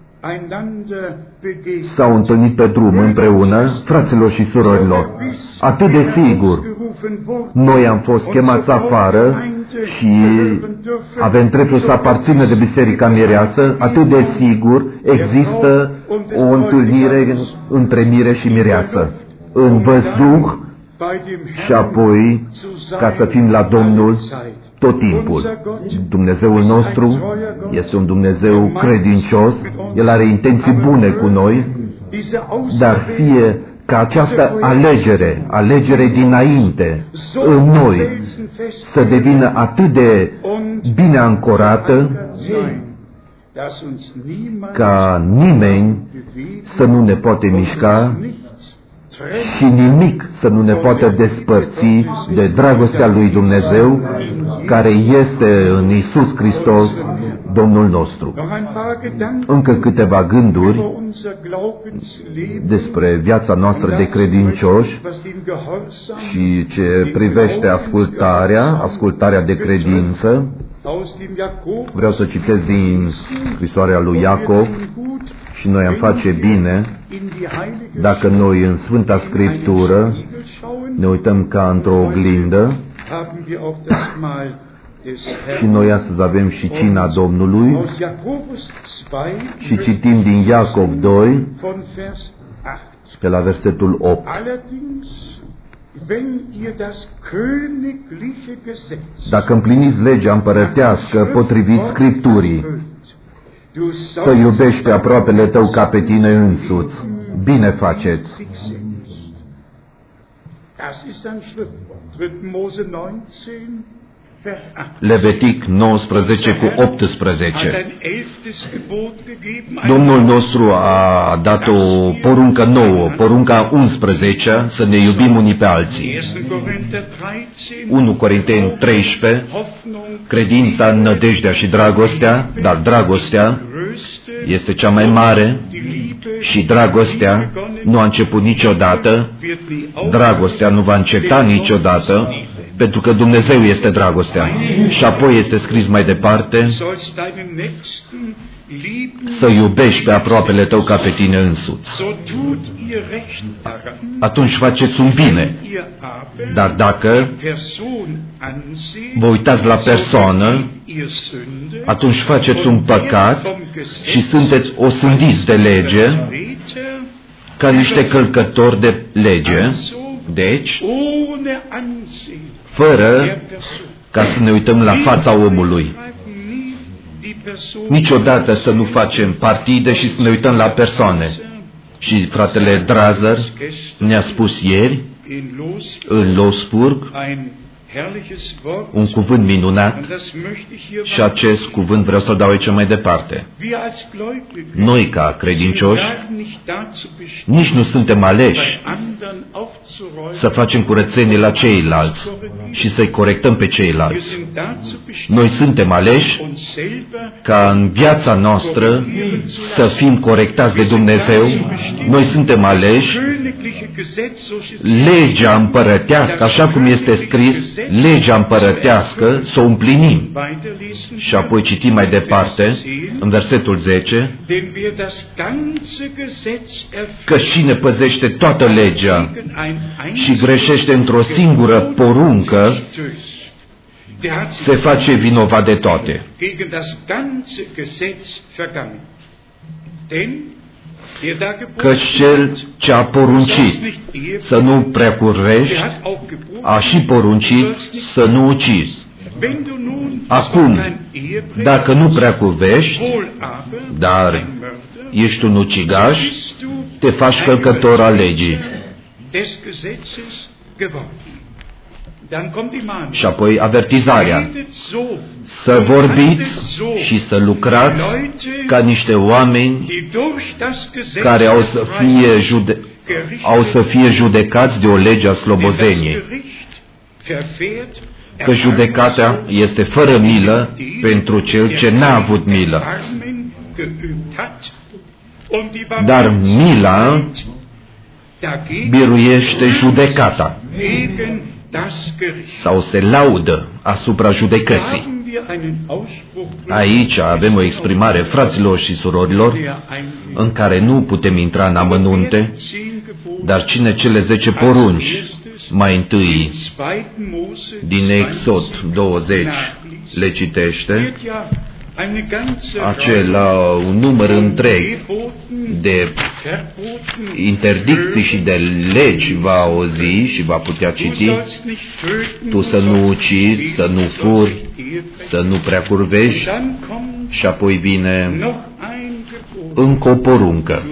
s-au întâlnit pe drum împreună, fraților și surorilor. Atât de sigur, noi am fost chemați afară și avem dreptul să aparținem de Biserica Mireasă, atât de sigur există o întâlnire între mire și mireasă, în văzduh și apoi ca să fim la Domnul tot timpul. Dumnezeul nostru este un Dumnezeu credincios, El are intenții bune cu noi, dar fie ca această alegere, alegere dinainte, în noi, să devină atât de bine ancorată, ca nimeni să nu ne poate mișca și nimic să nu ne poată despărți de dragostea lui Dumnezeu, care este în Iisus Hristos, Domnul nostru. Încă câteva gânduri despre viața noastră de credincioși și ce privește ascultarea, ascultarea de credință. Vreau să citesc din scrisoarea lui Iacov și noi am face bine dacă noi în Sfânta Scriptură ne uităm ca într-o oglindă și noi astăzi avem și cina Domnului și citim din Iacov doi pe la versetul opt. Dacă împliniți legea împărătească potrivit Scripturii, să iubești pe aproapele tău ca pe tine însuți, bine faceți. Levitic nouăsprezece cu optsprezece. Domnul nostru a dat o poruncă nouă, porunca unsprezecea, să ne iubim unii pe alții. unu Corinteni treisprezece, credința, nădejdea și dragostea, dar dragostea este cea mai mare și dragostea nu a început niciodată, dragostea nu va înceta niciodată, pentru că Dumnezeu este dragostea. Și apoi este scris mai departe, să iubești pe aproapele tău ca pe tine însuți. Atunci faceți un bine. Dar dacă vă uitați la persoană, atunci faceți un păcat și sunteți osândiți de lege ca niște călcători de lege. Deci, fără ca să ne uităm la fața omului. Niciodată să nu facem partide și să ne uităm la persoane. Și fratele Drazer ne-a spus ieri, în Losburg, un cuvânt minunat și acest cuvânt vreau să-l dau aici mai departe. Noi, ca credincioși, nici nu suntem aleși să facem curățenie la ceilalți și să-i corectăm pe ceilalți. Noi suntem aleși ca în viața noastră să fim corectați de Dumnezeu. Noi suntem aleși legea împărătească, așa cum este scris, legea împărătească, să o împlinim. Și apoi citim mai departe, în versetul zece, că cine păzește toată legea și greșește într-o singură poruncă, se face vinovat de toate. Căci cel ce a poruncit să nu preacurvești, a și poruncit să nu ucizi. Acum, dacă nu preacurvești, dar ești un ucigaș, te faci călcător al legii. Și apoi avertizarea, să vorbiți și să lucrați ca niște oameni care au să fie, jude- au să fie judecați de o lege a slobozeniei. Că judecata este fără milă pentru cel ce n-a avut milă. Dar mila biruiește judecata sau se laudă asupra judecății. Aici avem o exprimare, fraților și surorilor, în care nu putem intra în amănunte, dar cine cele zece porunci, mai întâi din Exod douăzeci le citește, acela un număr întreg de interdicții și de legi va auzi și va putea citi. Tu să nu ucizi, să nu furi, să nu preacurvești. Și apoi vine încă o poruncă,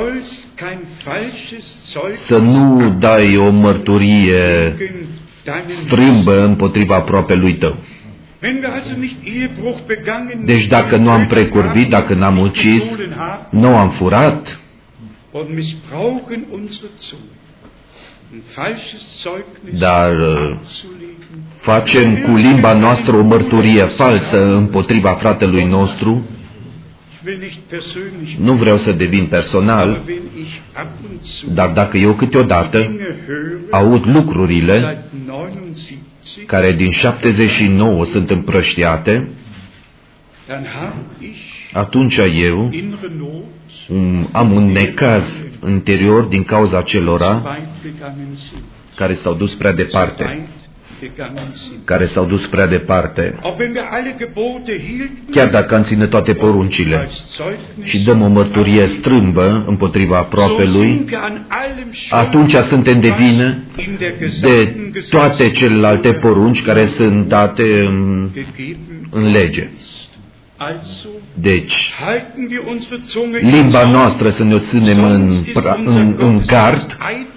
să nu dai o mărturie strâmbă împotriva aproapelui tău. Deci dacă nu am precurvit, dacă n-am ucis, nu am furat, dar facem cu limba noastră o mărturie falsă împotriva fratelui nostru, nu vreau să devin personal, dar dacă eu câteodată aud lucrurile care din șaptezeci și nouă sunt împrăștiate, atunci eu um, am un necaz interior din cauza celora care s-au dus prea departe. care s-au dus prea departe. Chiar dacă am ține toate poruncile și dăm o mărturie strâmbă împotriva aproapelui, atunci suntem de vină de toate celelalte porunci care sunt date în, în lege. Deci, limba noastră să ne o ținem în, în, în gard,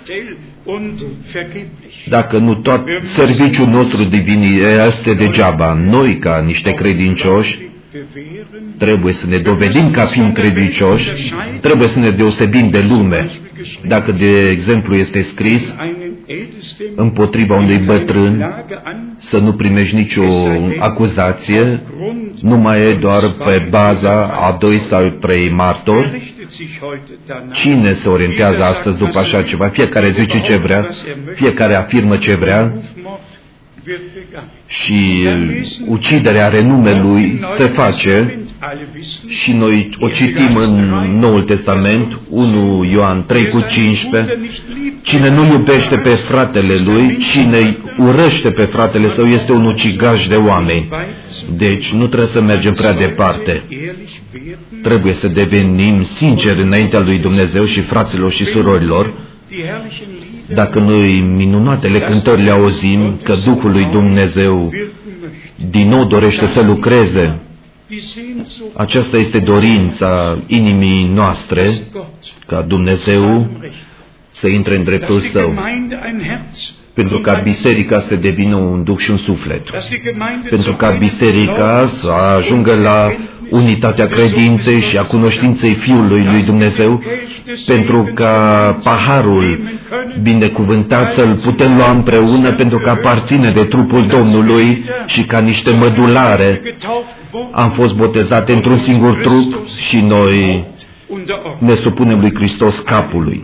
dacă nu, tot serviciul nostru divin este degeaba. Noi, ca niște credincioși, trebuie să ne dovedim ca fiind credincioși, trebuie să ne deosebim de lume. Dacă, de exemplu, este scris împotriva unui bătrân să nu primești nicio acuzație, nu mai e doar pe baza a doi sau trei martori. Cine se orientează astăzi după așa ceva? Fiecare zice ce vrea, fiecare afirmă ce vrea. și uciderea renumelui se face și noi o citim în Noul Testament, unu Ioan trei cu cincisprezece, cine nu iubește pe fratele lui, cine urăște pe fratele său este un ucigaș de oameni. Deci nu trebuie să mergem prea departe. Trebuie să devenim sinceri înaintea lui Dumnezeu și fraților și surorilor. Dacă noi minunatele cântări le auzim, că Duhul lui Dumnezeu din nou dorește să lucreze, aceasta este dorința inimii noastre, ca Dumnezeu să intre în dreptul Său, pentru ca biserica să devină un duh și un suflet, pentru ca biserica să ajungă la unitatea credinței și a cunoștinței Fiului lui Dumnezeu, pentru ca paharul binecuvântat să-l putem lua împreună, pentru că aparține de trupul Domnului și ca niște mădulare am fost botezate într-un singur trup și noi ne supunem lui Hristos capului.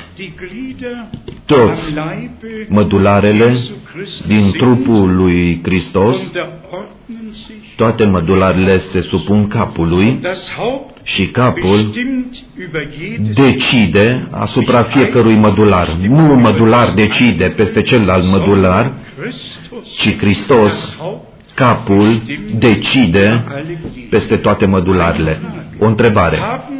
Toți mădularele din trupul lui Hristos, toate mădularele se supun capului și capul decide asupra fiecărui mădular. Nu un mădular decide peste celălalt mădular, ci Hristos, capul, decide peste toate mădularele. O întrebare.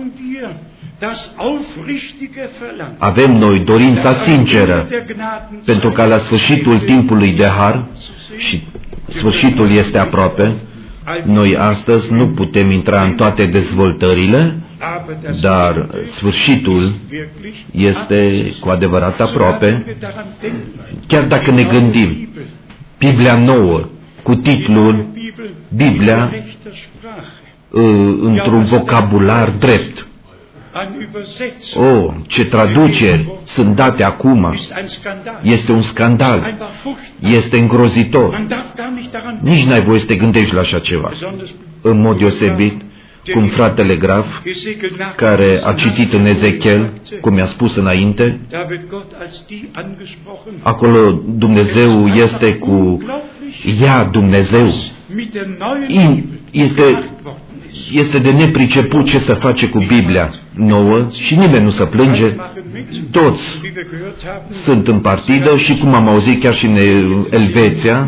Avem noi dorința sinceră pentru ca la sfârșitul timpului de har, și sfârșitul este aproape, noi astăzi nu putem intra în toate dezvoltările, dar sfârșitul este cu adevărat aproape. Chiar dacă ne gândim, Biblia nouă, cu titlul Biblia într-un vocabular drept. Oh, ce traduceri sunt date acum! Este un scandal. Este îngrozitor. Nici n-ai voie să te gândești la așa ceva. În mod deosebit, cum fratele Graf, care a citit în Ezechiel, cum mi-a spus înainte, acolo Dumnezeu este cu ea Dumnezeu. Este, este de nepriceput ce să face cu Biblia nouă și nimeni nu se plânge. Toți sunt în partidă și, cum am auzit chiar și în Elveția,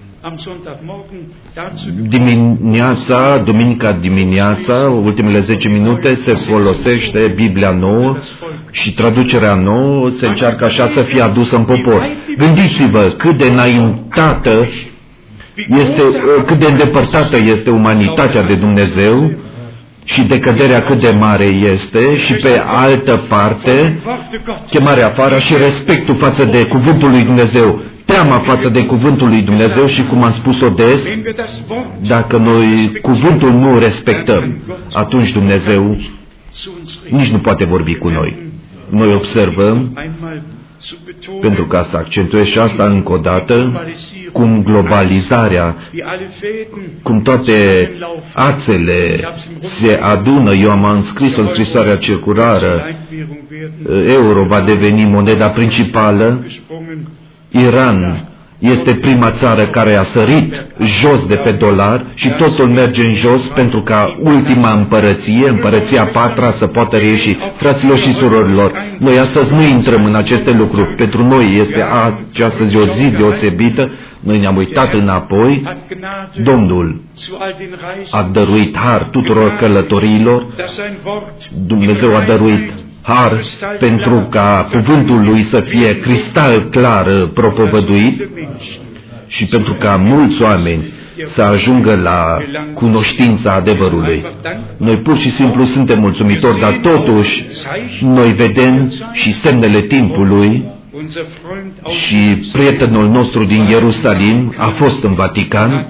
dimineața, duminica dimineața, ultimele zece minute, se folosește Biblia nouă și traducerea nouă se încearcă așa să fie adusă în popor. Gândiți-vă cât de înaintată este, cât de îndepărtată este umanitatea de Dumnezeu și decăderea cât de mare este și pe altă parte chemarea afară și respectul față de cuvântul lui Dumnezeu, teama față de cuvântul lui Dumnezeu și, cum am spus-o des, dacă noi cuvântul nu respectăm, atunci Dumnezeu nici nu poate vorbi cu noi. Noi observăm, pentru ca să accentuez și asta încă o dată, cum globalizarea, cum toate ațele se adună. Eu am înscris-o în scrisoarea circulară, euro va deveni moneda principală, Iran este prima țară care a sărit jos de pe dolar și totul merge în jos pentru ca ultima împărăție, împărăția patra, să poată reieși. Fraților și surorilor, noi astăzi nu intrăm în aceste lucruri. Pentru noi este astăzi o zi deosebită. Noi ne-am uitat înapoi. Domnul a dăruit har tuturor călătoriilor. Dumnezeu a dăruit har pentru ca cuvântul lui să fie cristal clar propovăduit și pentru ca mulți oameni să ajungă la cunoștința adevărului. Noi pur și simplu suntem mulțumitori, dar totuși noi vedem și semnele timpului. Și prietenul nostru din Ierusalim a fost în Vatican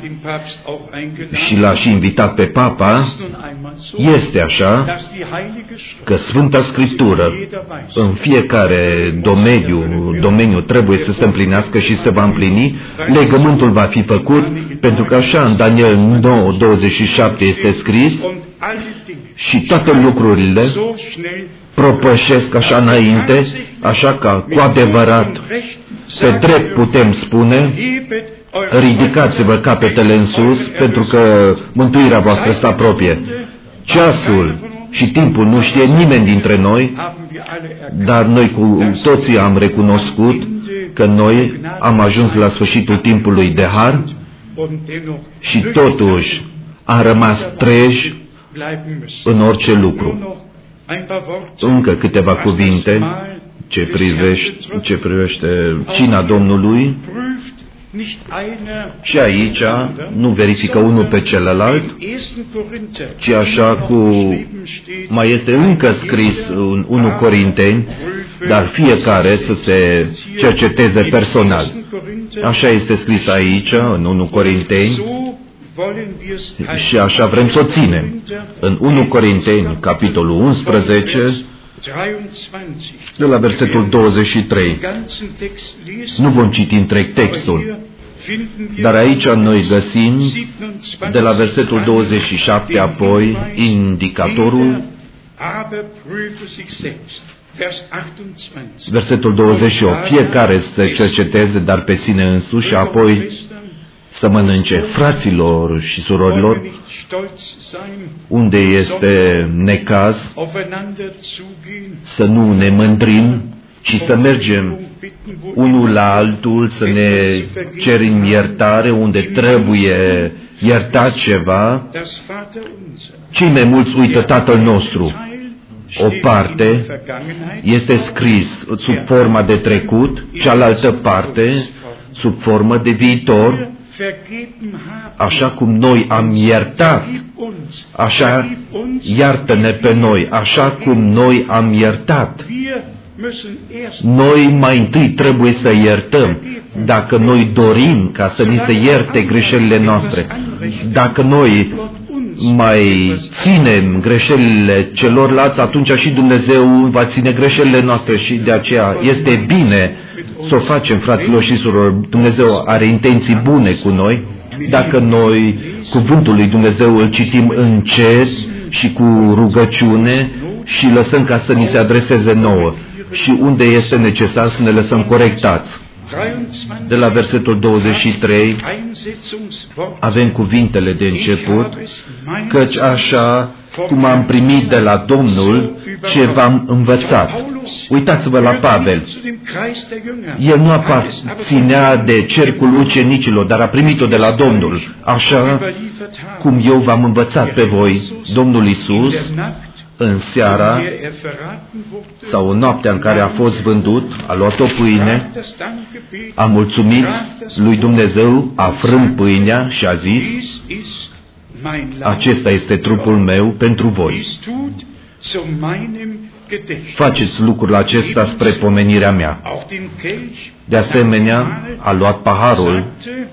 și l-a și invitat pe Papa. Este așa că Sfânta Scriptură în fiecare domeniu, domeniu trebuie să se împlinească și se va împlini. Legământul va fi făcut, pentru că așa în Daniel nouă douăzeci și șapte este scris, și toate lucrurile propășesc așa înainte, așa că cu adevărat, pe drept putem spune, ridicați-vă capetele în sus, pentru că mântuirea voastră se apropie. Ceasul și timpul nu știe nimeni dintre noi, dar noi cu toții am recunoscut că noi am ajuns la sfârșitul timpului de har și totuși am rămas treji în orice lucru. Încă câteva cuvinte ce privește, ce privește cina Domnului. Și aici nu verifică unul pe celălalt, ci așa cu mai este încă scris în unu Corinteni, dar fiecare să se cerceteze personal. Așa este scris aici în unu Corinteni și așa vrem să o ținem. În unu Corinteni, capitolul unsprezece, de la versetul douăzeci și trei. Nu vom citi întreg textul, dar aici noi găsim de la versetul douăzeci și șapte apoi indicatorul, versetul douăzeci și opt, fiecare să cerceteze, dar pe sine însuși și apoi să mănânce. Fraților și surorilor, unde este necaz, să nu ne mândrim, ci să mergem unul la altul, să ne cerim iertare unde trebuie iertat ceva. Cei mai mulți uită Tatăl nostru. O parte este scris sub forma de trecut, cealaltă parte sub formă de viitor. Așa cum noi am iertat, așa iartă-ne pe noi, așa cum noi am iertat. Noi mai întâi trebuie să iertăm. Dacă noi dorim ca să ni se ierte greșelile noastre, dacă noi mai ținem greșelile celorlalți, atunci și Dumnezeu va ține greșelile noastre și de aceea este bine să o facem, fraților și surorilor. Dumnezeu are intenții bune cu noi. Dacă noi cuvântul lui Dumnezeu îl citim încet și cu rugăciune și lăsăm ca să ni se adreseze nouă și unde este necesar să ne lăsăm corectați. De la versetul douăzeci și trei avem cuvintele de început, căci așa cum am primit de la Domnul ce v-am învățat. Uitați-vă la Pavel. El nu aparținea de cercul ucenicilor, dar a primit-o de la Domnul. Așa cum eu v-am învățat pe voi, Domnul Iisus, în seara sau în noaptea în care a fost vândut, a luat o pâine, a mulțumit lui Dumnezeu, a frânt pâinea și a zis: acesta este trupul meu pentru voi. Faceți lucrul acesta spre pomenirea mea. De asemenea, a luat paharul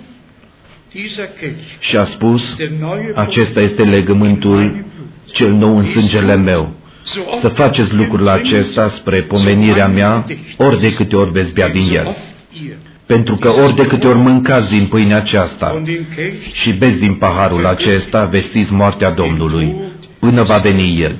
și a spus: acesta este legământul cel nou în sângele meu. Să faceți lucrul acesta spre pomenirea mea, ori de câte ori veți bea din el. Pentru că ori de câte ori mâncați din pâinea aceasta și beți din paharul acesta, vestiți moartea Domnului, până va veni El.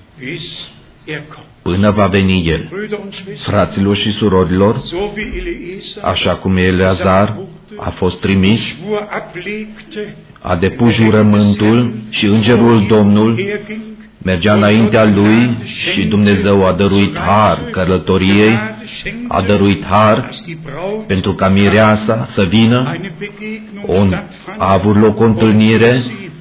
Până va veni El. Fraților și surorilor, așa cum Eleazar a fost trimis, a depus jurământul și îngerul Domnul mergea înaintea lui și Dumnezeu a dăruit har călătoriei, a dăruit har pentru ca mireasa să vină, on, a avut loc o întâlnire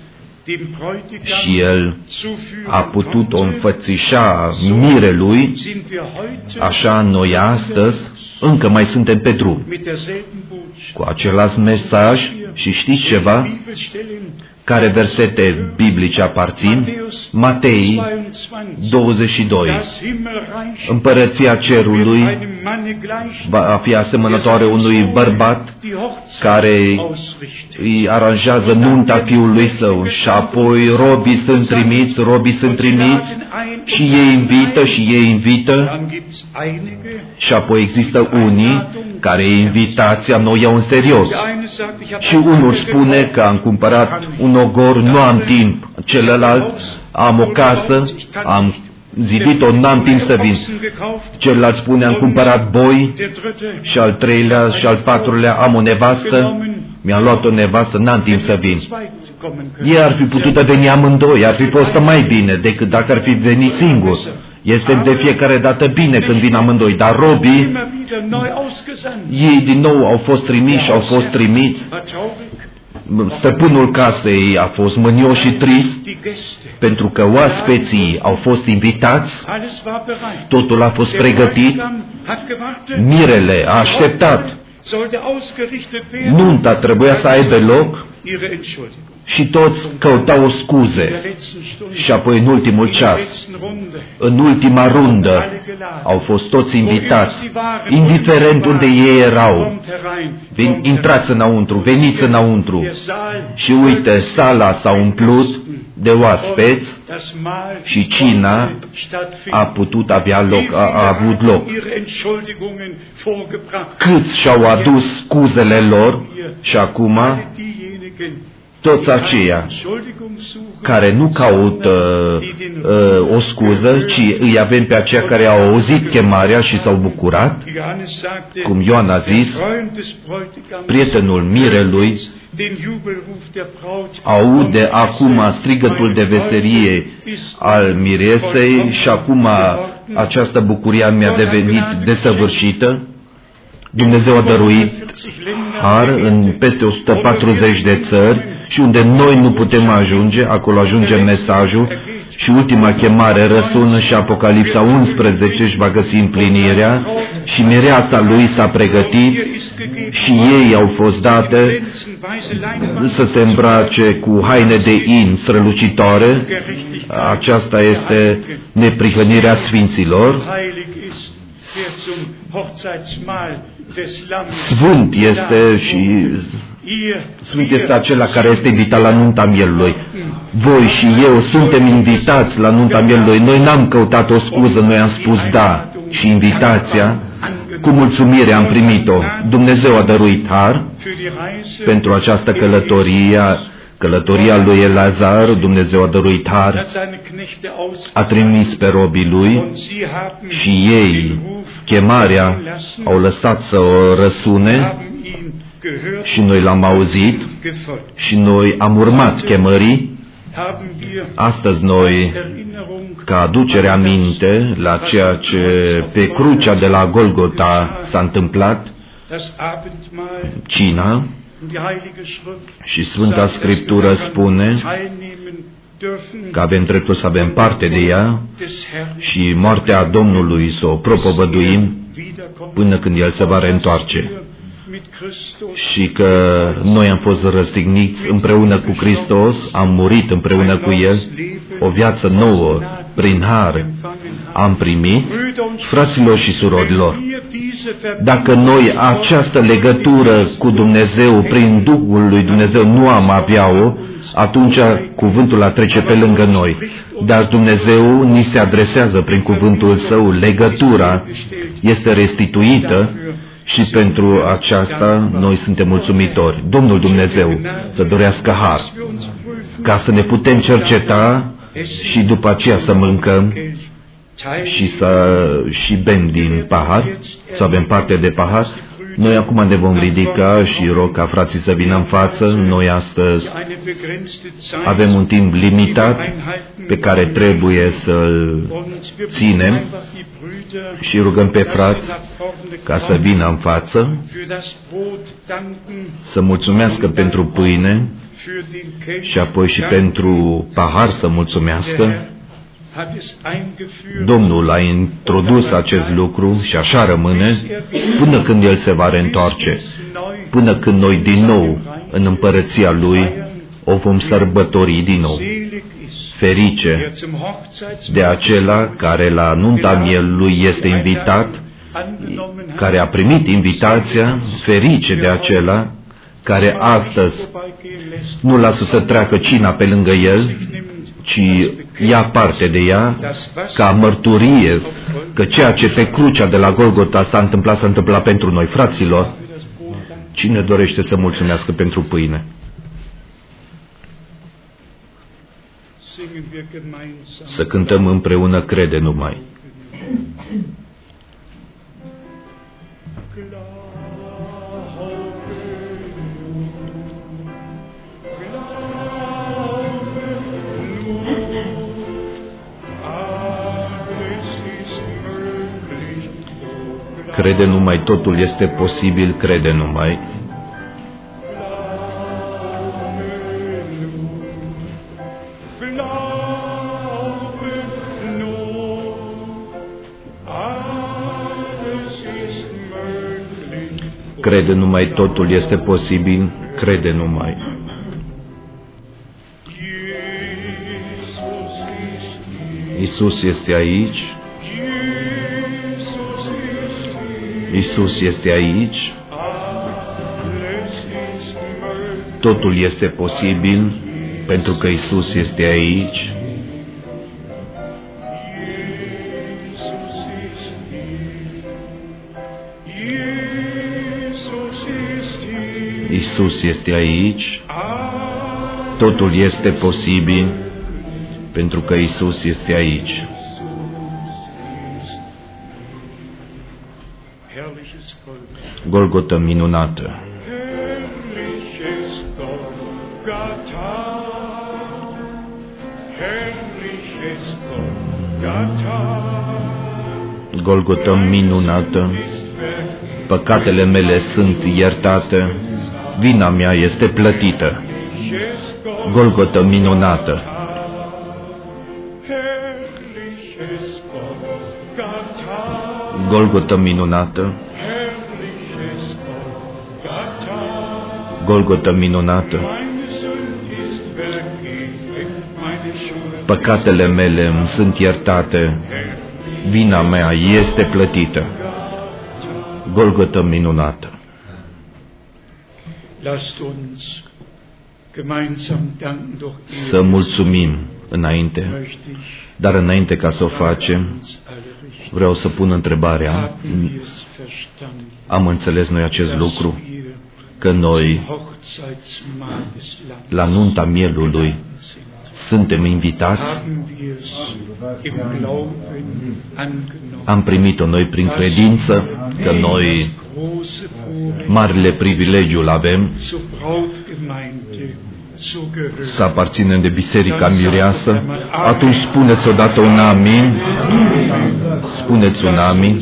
și el a putut o înfățișa mirelui. Așa noi astăzi încă mai suntem pe drum cu același mesaj. Și știți ceva? Care versete biblice aparțin? Matei douăzeci și doi. Împărăția cerului va fi asemănătoare unui bărbat care îi aranjează nunta fiului său și apoi robii sunt trimiți, robii sunt trimiți și ei invită și ei invită și apoi există unii care invitația nu o iau în serios. Și unul spune că am cumpărat un ogor, nu am timp. Celălalt, am o casă, am zidit-o, n-am timp să vin. Celălalt spune, am cumpărat boi. Și al treilea și al patrulea, am o nevastă. mi-am luat o nevastă, n-am timp să vin. Ei ar fi putut veni amândoi, ar fi fost mai bine decât dacă ar fi venit singur. Este de fiecare dată bine când vin amândoi, dar robii, ei din nou au fost trimiși, au fost trimiți. Stăpânul casei a fost mânios și trist, pentru că oaspeții au fost invitați, totul a fost pregătit, mirele a așteptat, nunta trebuia să aibă loc și toți căutau scuze. Și apoi în ultimul ceas, în ultima rundă, au fost toți invitați, indiferent unde ei erau. Vin, intrați înăuntru, veniți înăuntru. Și uite, sala s-a umplut de oaspeți și cina a putut avea loc, a, a avut loc. Câți și-au adus scuzele lor și acum toți aceia care nu caută uh, o scuză, ci îi avem pe aceia care au auzit chemarea și s-au bucurat, cum Ioan a zis, prietenul mirelui aude acum strigătul de veselie al miresei și acum această bucurie mi-a devenit desăvârșită. Dumnezeu a dăruit har în peste o sută patruzeci de țări și unde noi nu putem ajunge, acolo ajunge mesajul și ultima chemare răsună și Apocalipsa unsprezece își va găsi împlinirea și mireasa lui s-a pregătit și ei au fost date să se îmbrace cu haine de in strălucitoare. Aceasta este neprihănirea sfinților. Sfânt este și Sfânt este acela care este invitat la nunta mielului. Voi și eu suntem invitați la nunta mielului. Noi n-am căutat o scuză, noi am spus da. Și invitația, cu mulțumire am primit-o. Dumnezeu a dăruit har pentru această călătorie, călătoria lui Elazar. Dumnezeu a dăruit har, a trimis pe robii lui și ei chemarea au lăsat să o răsune și noi l-am auzit și noi am urmat chemării. Astăzi noi, ca aducere aminte la ceea ce pe crucea de la Golgota s-a întâmplat, cina și Sfânta Scriptură spune că avem dreptul să avem parte de ea și moartea Domnului să o propovăduim până când El se va reîntoarce. Și că noi am fost răstigniți împreună cu Hristos, am murit împreună cu El, o viață nouă prin har am primit. Fraților și surorilor, dacă noi această legătură cu Dumnezeu prin Duhul lui Dumnezeu nu am avea-o, atunci cuvântul a trece pe lângă noi. Dar Dumnezeu ni se adresează prin cuvântul Său, legătura este restituită și pentru aceasta noi suntem mulțumitori. Domnul Dumnezeu să dorească har, ca să ne putem cerceta și după aceea să mâncăm și să și bem din pahar, să avem parte de pahar. Noi acum ne vom ridica și rog ca frații să vină în față. Noi astăzi avem un timp limitat pe care trebuie să-l ținem și rugăm pe frați ca să vină în față, să mulțumească pentru pâine și apoi și pentru pahar să mulțumească. Domnul a introdus acest lucru și așa rămâne până când El se va reîntoarce, până când noi din nou în împărăția Lui o vom sărbători din nou. Ferice de acela care la nunta mielului este invitat, care a primit invitația, ferice de acela care astăzi nu lasă să treacă cina pe lângă el, ci ia parte de ea ca mărturie că ceea ce pe crucea de la Golgota s-a întâmplat, s-a întâmplat pentru noi. Fraților, cine dorește să mulțumească pentru pâine? Să cântăm împreună, crede numai. Crede numai, totul este posibil, crede numai. Crede numai, totul este posibil, crede numai. Iisus este aici. Iisus este aici. Totul este posibil pentru că Iisus este aici. Iisus este aici. Totul este posibil pentru că Iisus este aici. Golgota minunată. Golgota minunată. Păcatele mele sunt iertate, vina mea este plătită. Golgota minunată. Golgota minunată. Golgota minunată. Păcatele mele îmi sunt iertate, vina mea este plătită. Golgota minunată. Să mulțumim înainte, dar înainte ca să o facem, vreau să pun întrebarea: am înțeles noi acest lucru? Că noi, la nunta mielului, suntem invitați? Am primit-o noi prin credință, că noi marile privilegiul avem să aparținem de biserica mireasă. Atunci spuneți odată un amin. Spuneți un amin.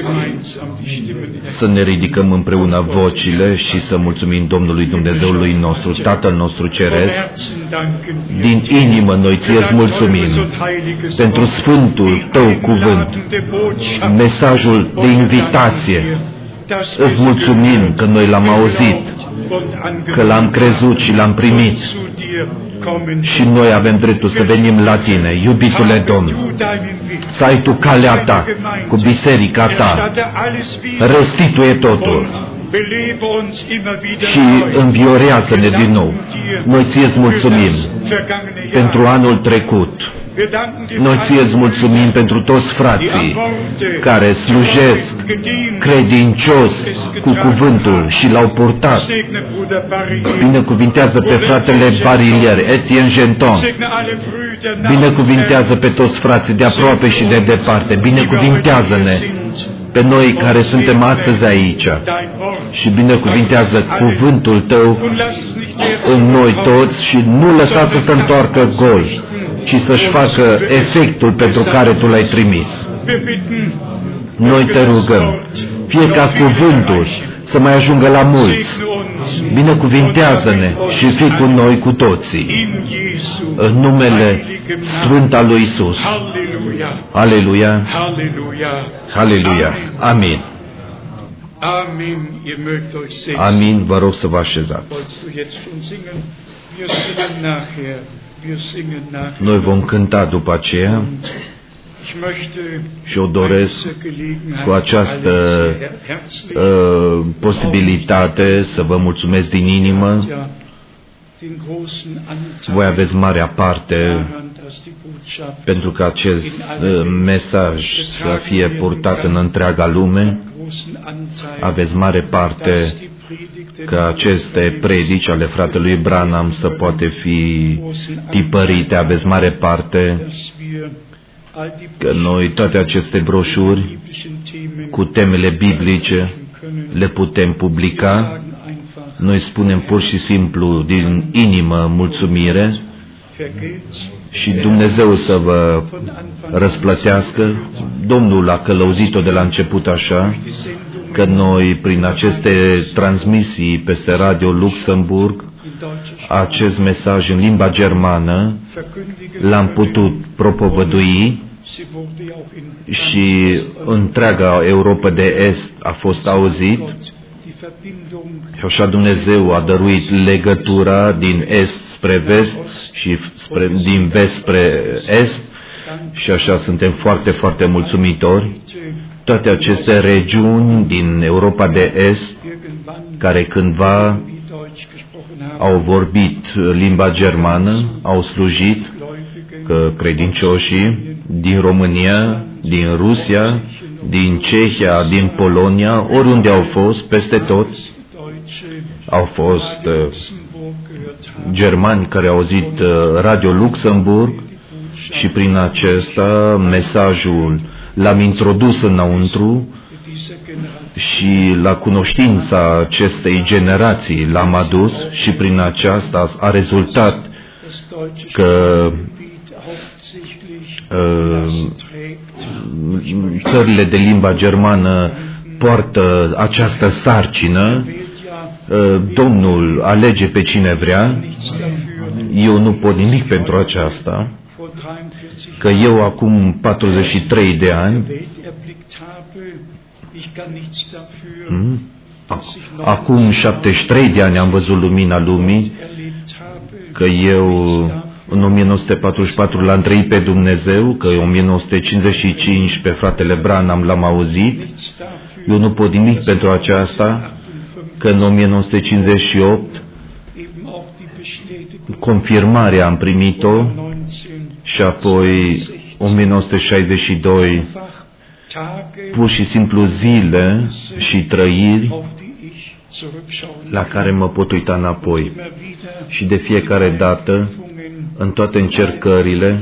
Să ne ridicăm împreună vocile și să mulțumim Domnului Dumnezeului nostru, Tatăl nostru Ceresc. Din inimă noi ție-ți mulțumim pentru Sfântul Tău cuvânt, mesajul de invitație. Îți mulțumim că noi l-am auzit, că l-am crezut și l-am primit. Și noi avem dreptul să venim la Tine, iubitule Domn, să ai Tu calea Ta cu biserica Ta, restituie totul și înviorează-ne din nou. Noi Ție-ți mulțumim pentru anul trecut. Noi Ție-ți mulțumim pentru toți frații care slujesc credincios cu cuvântul și l-au purtat. Binecuvintează pe fratele Barilier, Etienne Genton. Binecuvintează pe toți frații de aproape și de departe. Binecuvintează-ne pe noi care suntem astăzi aici și binecuvintează cuvântul Tău în noi toți și nu lăsa să se întoarcă gol, ci să-și facă efectul pentru care Tu l-ai trimis. Noi Te rugăm, fie ca cuvântul să mai ajungă la mulți. Binecuvintează-ne și fii cu noi cu toții. În numele Sfânt al lui Iisus. Aleluia. Aleluia. Amin. Amin. Vă rog să vă așezați. Noi vom cânta după aceea și o doresc cu această uh, posibilitate să vă mulțumesc din inimă. Voi aveți marea parte pentru că acest uh, mesaj să fie purtat în întreaga lume. Aveți mare parte că aceste predici ale fratelui Branham să poate fi tipărite. Aveți mare parte că noi toate aceste broșuri cu temele biblice le putem publica. Noi spunem pur și simplu din inimă mulțumire și Dumnezeu să vă răsplătească. Domnul a călăuzit-o de la început așa că noi, prin aceste transmisii peste Radio Luxemburg, acest mesaj în limba germană l-am putut propovădui și întreaga Europa de Est a fost auzit. Și așa Dumnezeu a dăruit legătura din Est spre Vest și spre, din Vest spre Est și așa suntem foarte, foarte mulțumitori. Toate aceste regiuni din Europa de Est care cândva au vorbit limba germană, au slujit, că credincioșii din România, din Rusia, din Cehia, din Polonia, oriunde au fost, peste tot, au fost uh, germani care au auzit uh, Radio Luxemburg și prin acesta mesajul l-am introdus înăuntru și la cunoștința acestei generații l-am adus și prin aceasta a rezultat că uh, țările de limba germană poartă această sarcină. Domnul alege pe cine vrea. Eu nu pot nimic pentru aceasta, că eu acum patruzeci și trei de ani, acum șaptezeci și trei de ani am văzut lumina lumii, că eu în o mie nouă sute patruzeci și patru l-am trăit pe Dumnezeu, că în o mie nouă sute cincizeci și cinci pe fratele Branham l-am auzit. Eu nu pot nimic pentru aceasta, că în o mie nouă sute cincizeci și opt confirmarea am primit-o și apoi o mie nouă sute șaizeci și doi pur și simplu zile și trăiri la care mă pot uita înapoi. Și de fiecare dată, în toate încercările,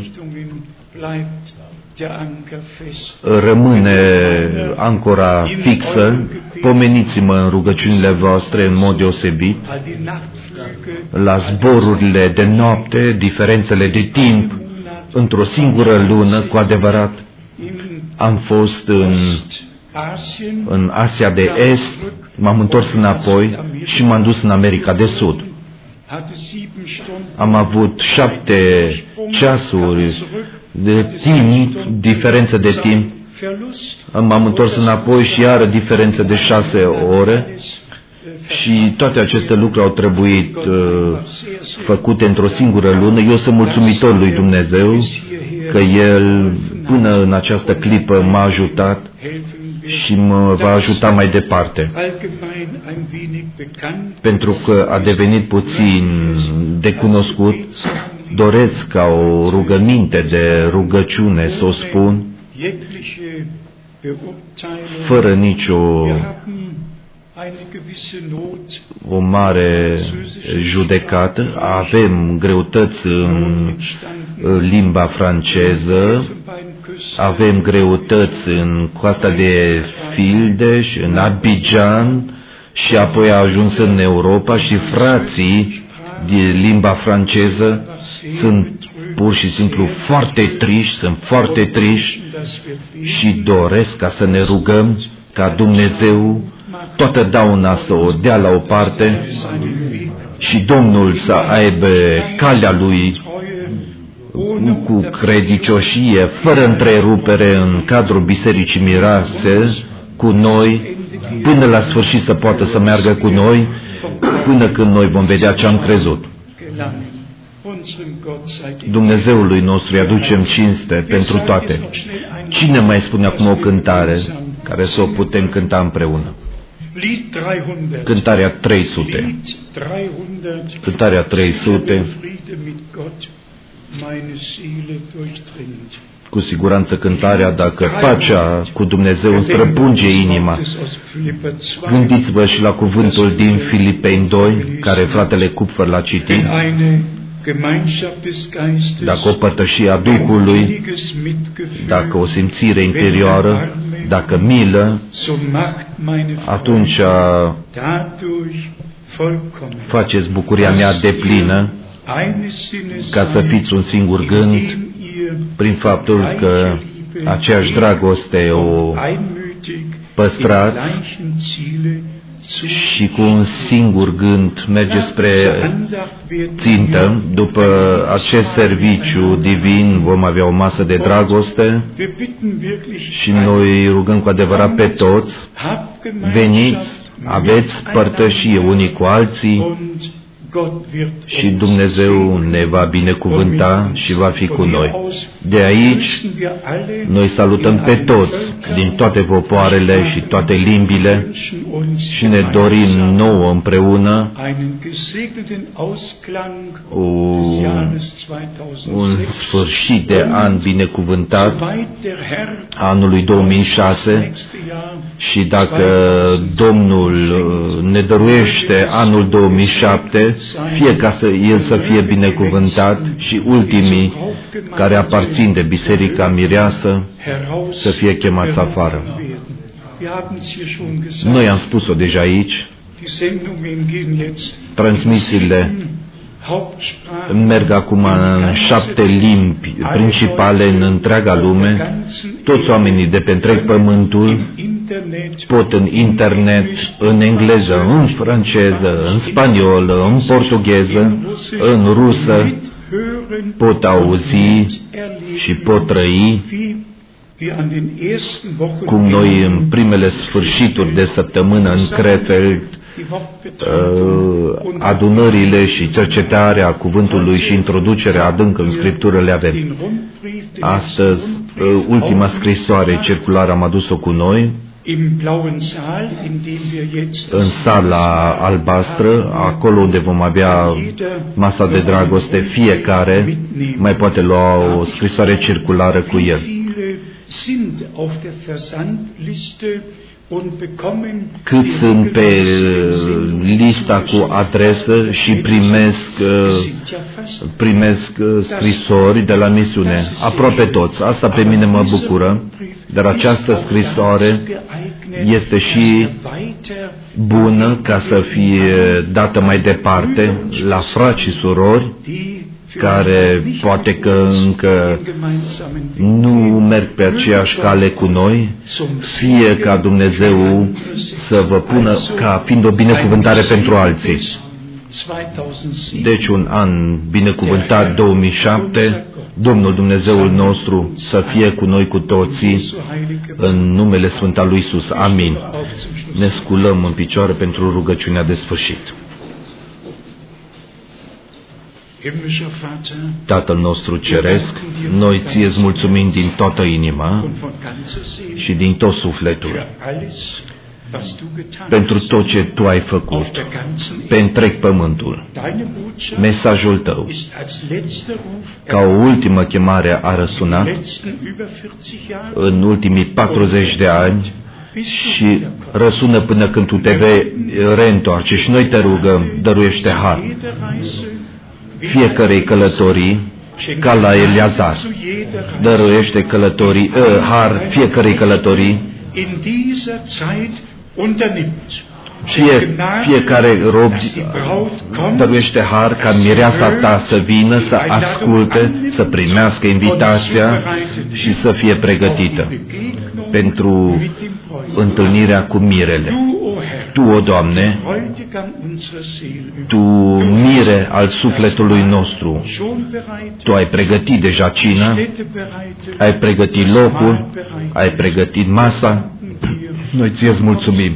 rămâne ancora fixă. Pomeniți-mă în rugăciunile voastre în mod deosebit, la zborurile de noapte, diferențele de timp, într-o singură lună, cu adevărat, am fost în, în Asia de Est, m-am întors înapoi și m-am dus în America de Sud. Am avut șapte ceasuri de timp, diferență de timp. M-am întors înapoi și iară diferență de șase ore și toate aceste lucruri au trebuit uh, făcute într-o singură lună. Eu sunt mulțumitor lui Dumnezeu că El până în această clipă m-a ajutat și mă va ajuta mai departe. Pentru că a devenit puțin de cunoscut, doresc ca o rugăminte de rugăciune să o spun, fără nicio o mare judecată. Avem greutăți în limba franceză, avem greutăți în coasta de Fildeș, în Abidjan și apoi a ajuns în Europa și frații din limba franceză sunt pur și simplu foarte triști, sunt foarte triști și doresc ca să ne rugăm ca Dumnezeu toată dauna să o dea la o parte și Domnul să aibă calea Lui cu credicioșie, fără întrerupere în cadrul Bisericii Mirease, cu noi, până la sfârșit să poată să meargă cu noi, până când noi vom vedea ce am crezut. Dumnezeului nostru îi aducem cinste pentru toate. Cine mai spune acum o cântare care să o putem cânta împreună? Cântarea trei sute. Cântarea trei sute. Cu siguranță cântarea, dacă pacea cu Dumnezeu îmi străpunge inima. Gândiți-vă și la cuvântul din Filipeni doi, care fratele Kupfer l-a citit. Dacă o părtășie a Duhului, dacă o simțire interioară, dacă milă, atunci faceți bucuria mea deplină, ca să fiți un singur gând, prin faptul că aceeași dragoste o păstrați și cu un singur gând mergeți spre țintă. După acest serviciu divin vom avea o masă de dragoste și noi rugăm cu adevărat pe toți, veniți, aveți părtășie unii cu alții și Dumnezeu ne va binecuvânta și va fi cu noi. De aici, noi salutăm pe toți, din toate popoarele și toate limbile și ne dorim nouă împreună un, un sfârșit de an binecuvântat, anului două mii șase, și dacă Domnul ne dăruiește anul două mii șapte, fie ca să el să fie binecuvântat și ultimii care aparțin de Biserica Mireasă să fie chemați afară. Noi am spus-o deja aici, transmisiile merg acum în șapte limbi principale în întreaga lume. Toți oamenii de pe întreg pământul pot în internet, în engleză, în franceză, în spaniolă, în portugheză, în rusă, pot auzi și pot trăi cum noi în primele sfârșituri de săptămână în Krefeld, adunările și cercetarea cuvântului și introducerea adâncă în Scriptură le avem. Astăzi, ultima scrisoare circulară am adus-o cu noi în sala albastră, acolo unde vom avea masa de dragoste. Fiecare mai poate lua o scrisoare circulară cu el. Cât sunt pe lista cu adresă și primesc, primesc scrisori de la misiune. Aproape toți. Asta pe mine mă bucură, dar această scrisoare este și bună ca să fie dată mai departe la frați și surori care poate că încă nu merg pe aceeași cale cu noi, fie ca Dumnezeu să vă pună ca fiind o binecuvântare pentru alții. Deci un an binecuvântat două mii șapte, Domnul Dumnezeul nostru să fie cu noi cu toții, în numele Sfânt al lui Iisus. Amin. Ne sculăm în picioare pentru rugăciunea de sfârșit. Tatăl nostru Ceresc, noi ție îți mulțumim din toată inima și din tot sufletul pentru tot ce Tu ai făcut pe întreg pământul. Mesajul Tău, ca o ultimă chemare, a răsunat în ultimii patruzeci de ani și răsună până când Tu te vei reîntoarce. Și noi te rugăm, dăruiește har fiecărei călătorii, ca la Eliazar, dăruiește călătorii, uh, har fiecărei călătorii, fie, fiecare rob dăruiește har ca mireasa Ta să vină, să asculte, să primească invitația și să fie pregătită pentru întâlnirea cu mirele. Tu, o Doamne, Tu, mire al sufletului nostru, Tu ai pregătit deja cina, ai pregătit locul, ai pregătit masa, noi Ție îți mulțumim.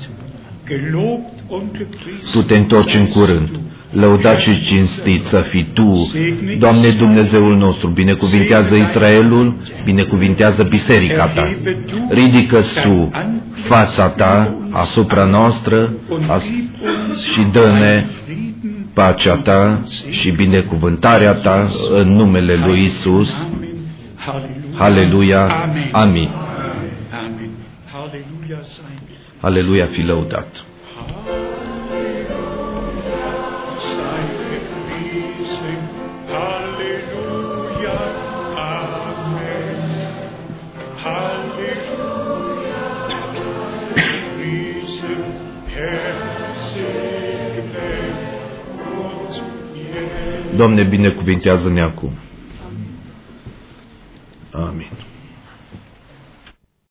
Tu te întorci în curând. Lăudat și cinstit să fii Tu, Doamne Dumnezeul nostru, binecuvintează Israelul, binecuvintează biserica Ta. Ridică-ți Tu fața Ta asupra noastră și dă-ne pacea Ta și binecuvântarea Ta în numele lui Iisus. Haleluia. Amin. Haleluia, fi lăudat. Doamne, binecuvintează-ne acum. Amin.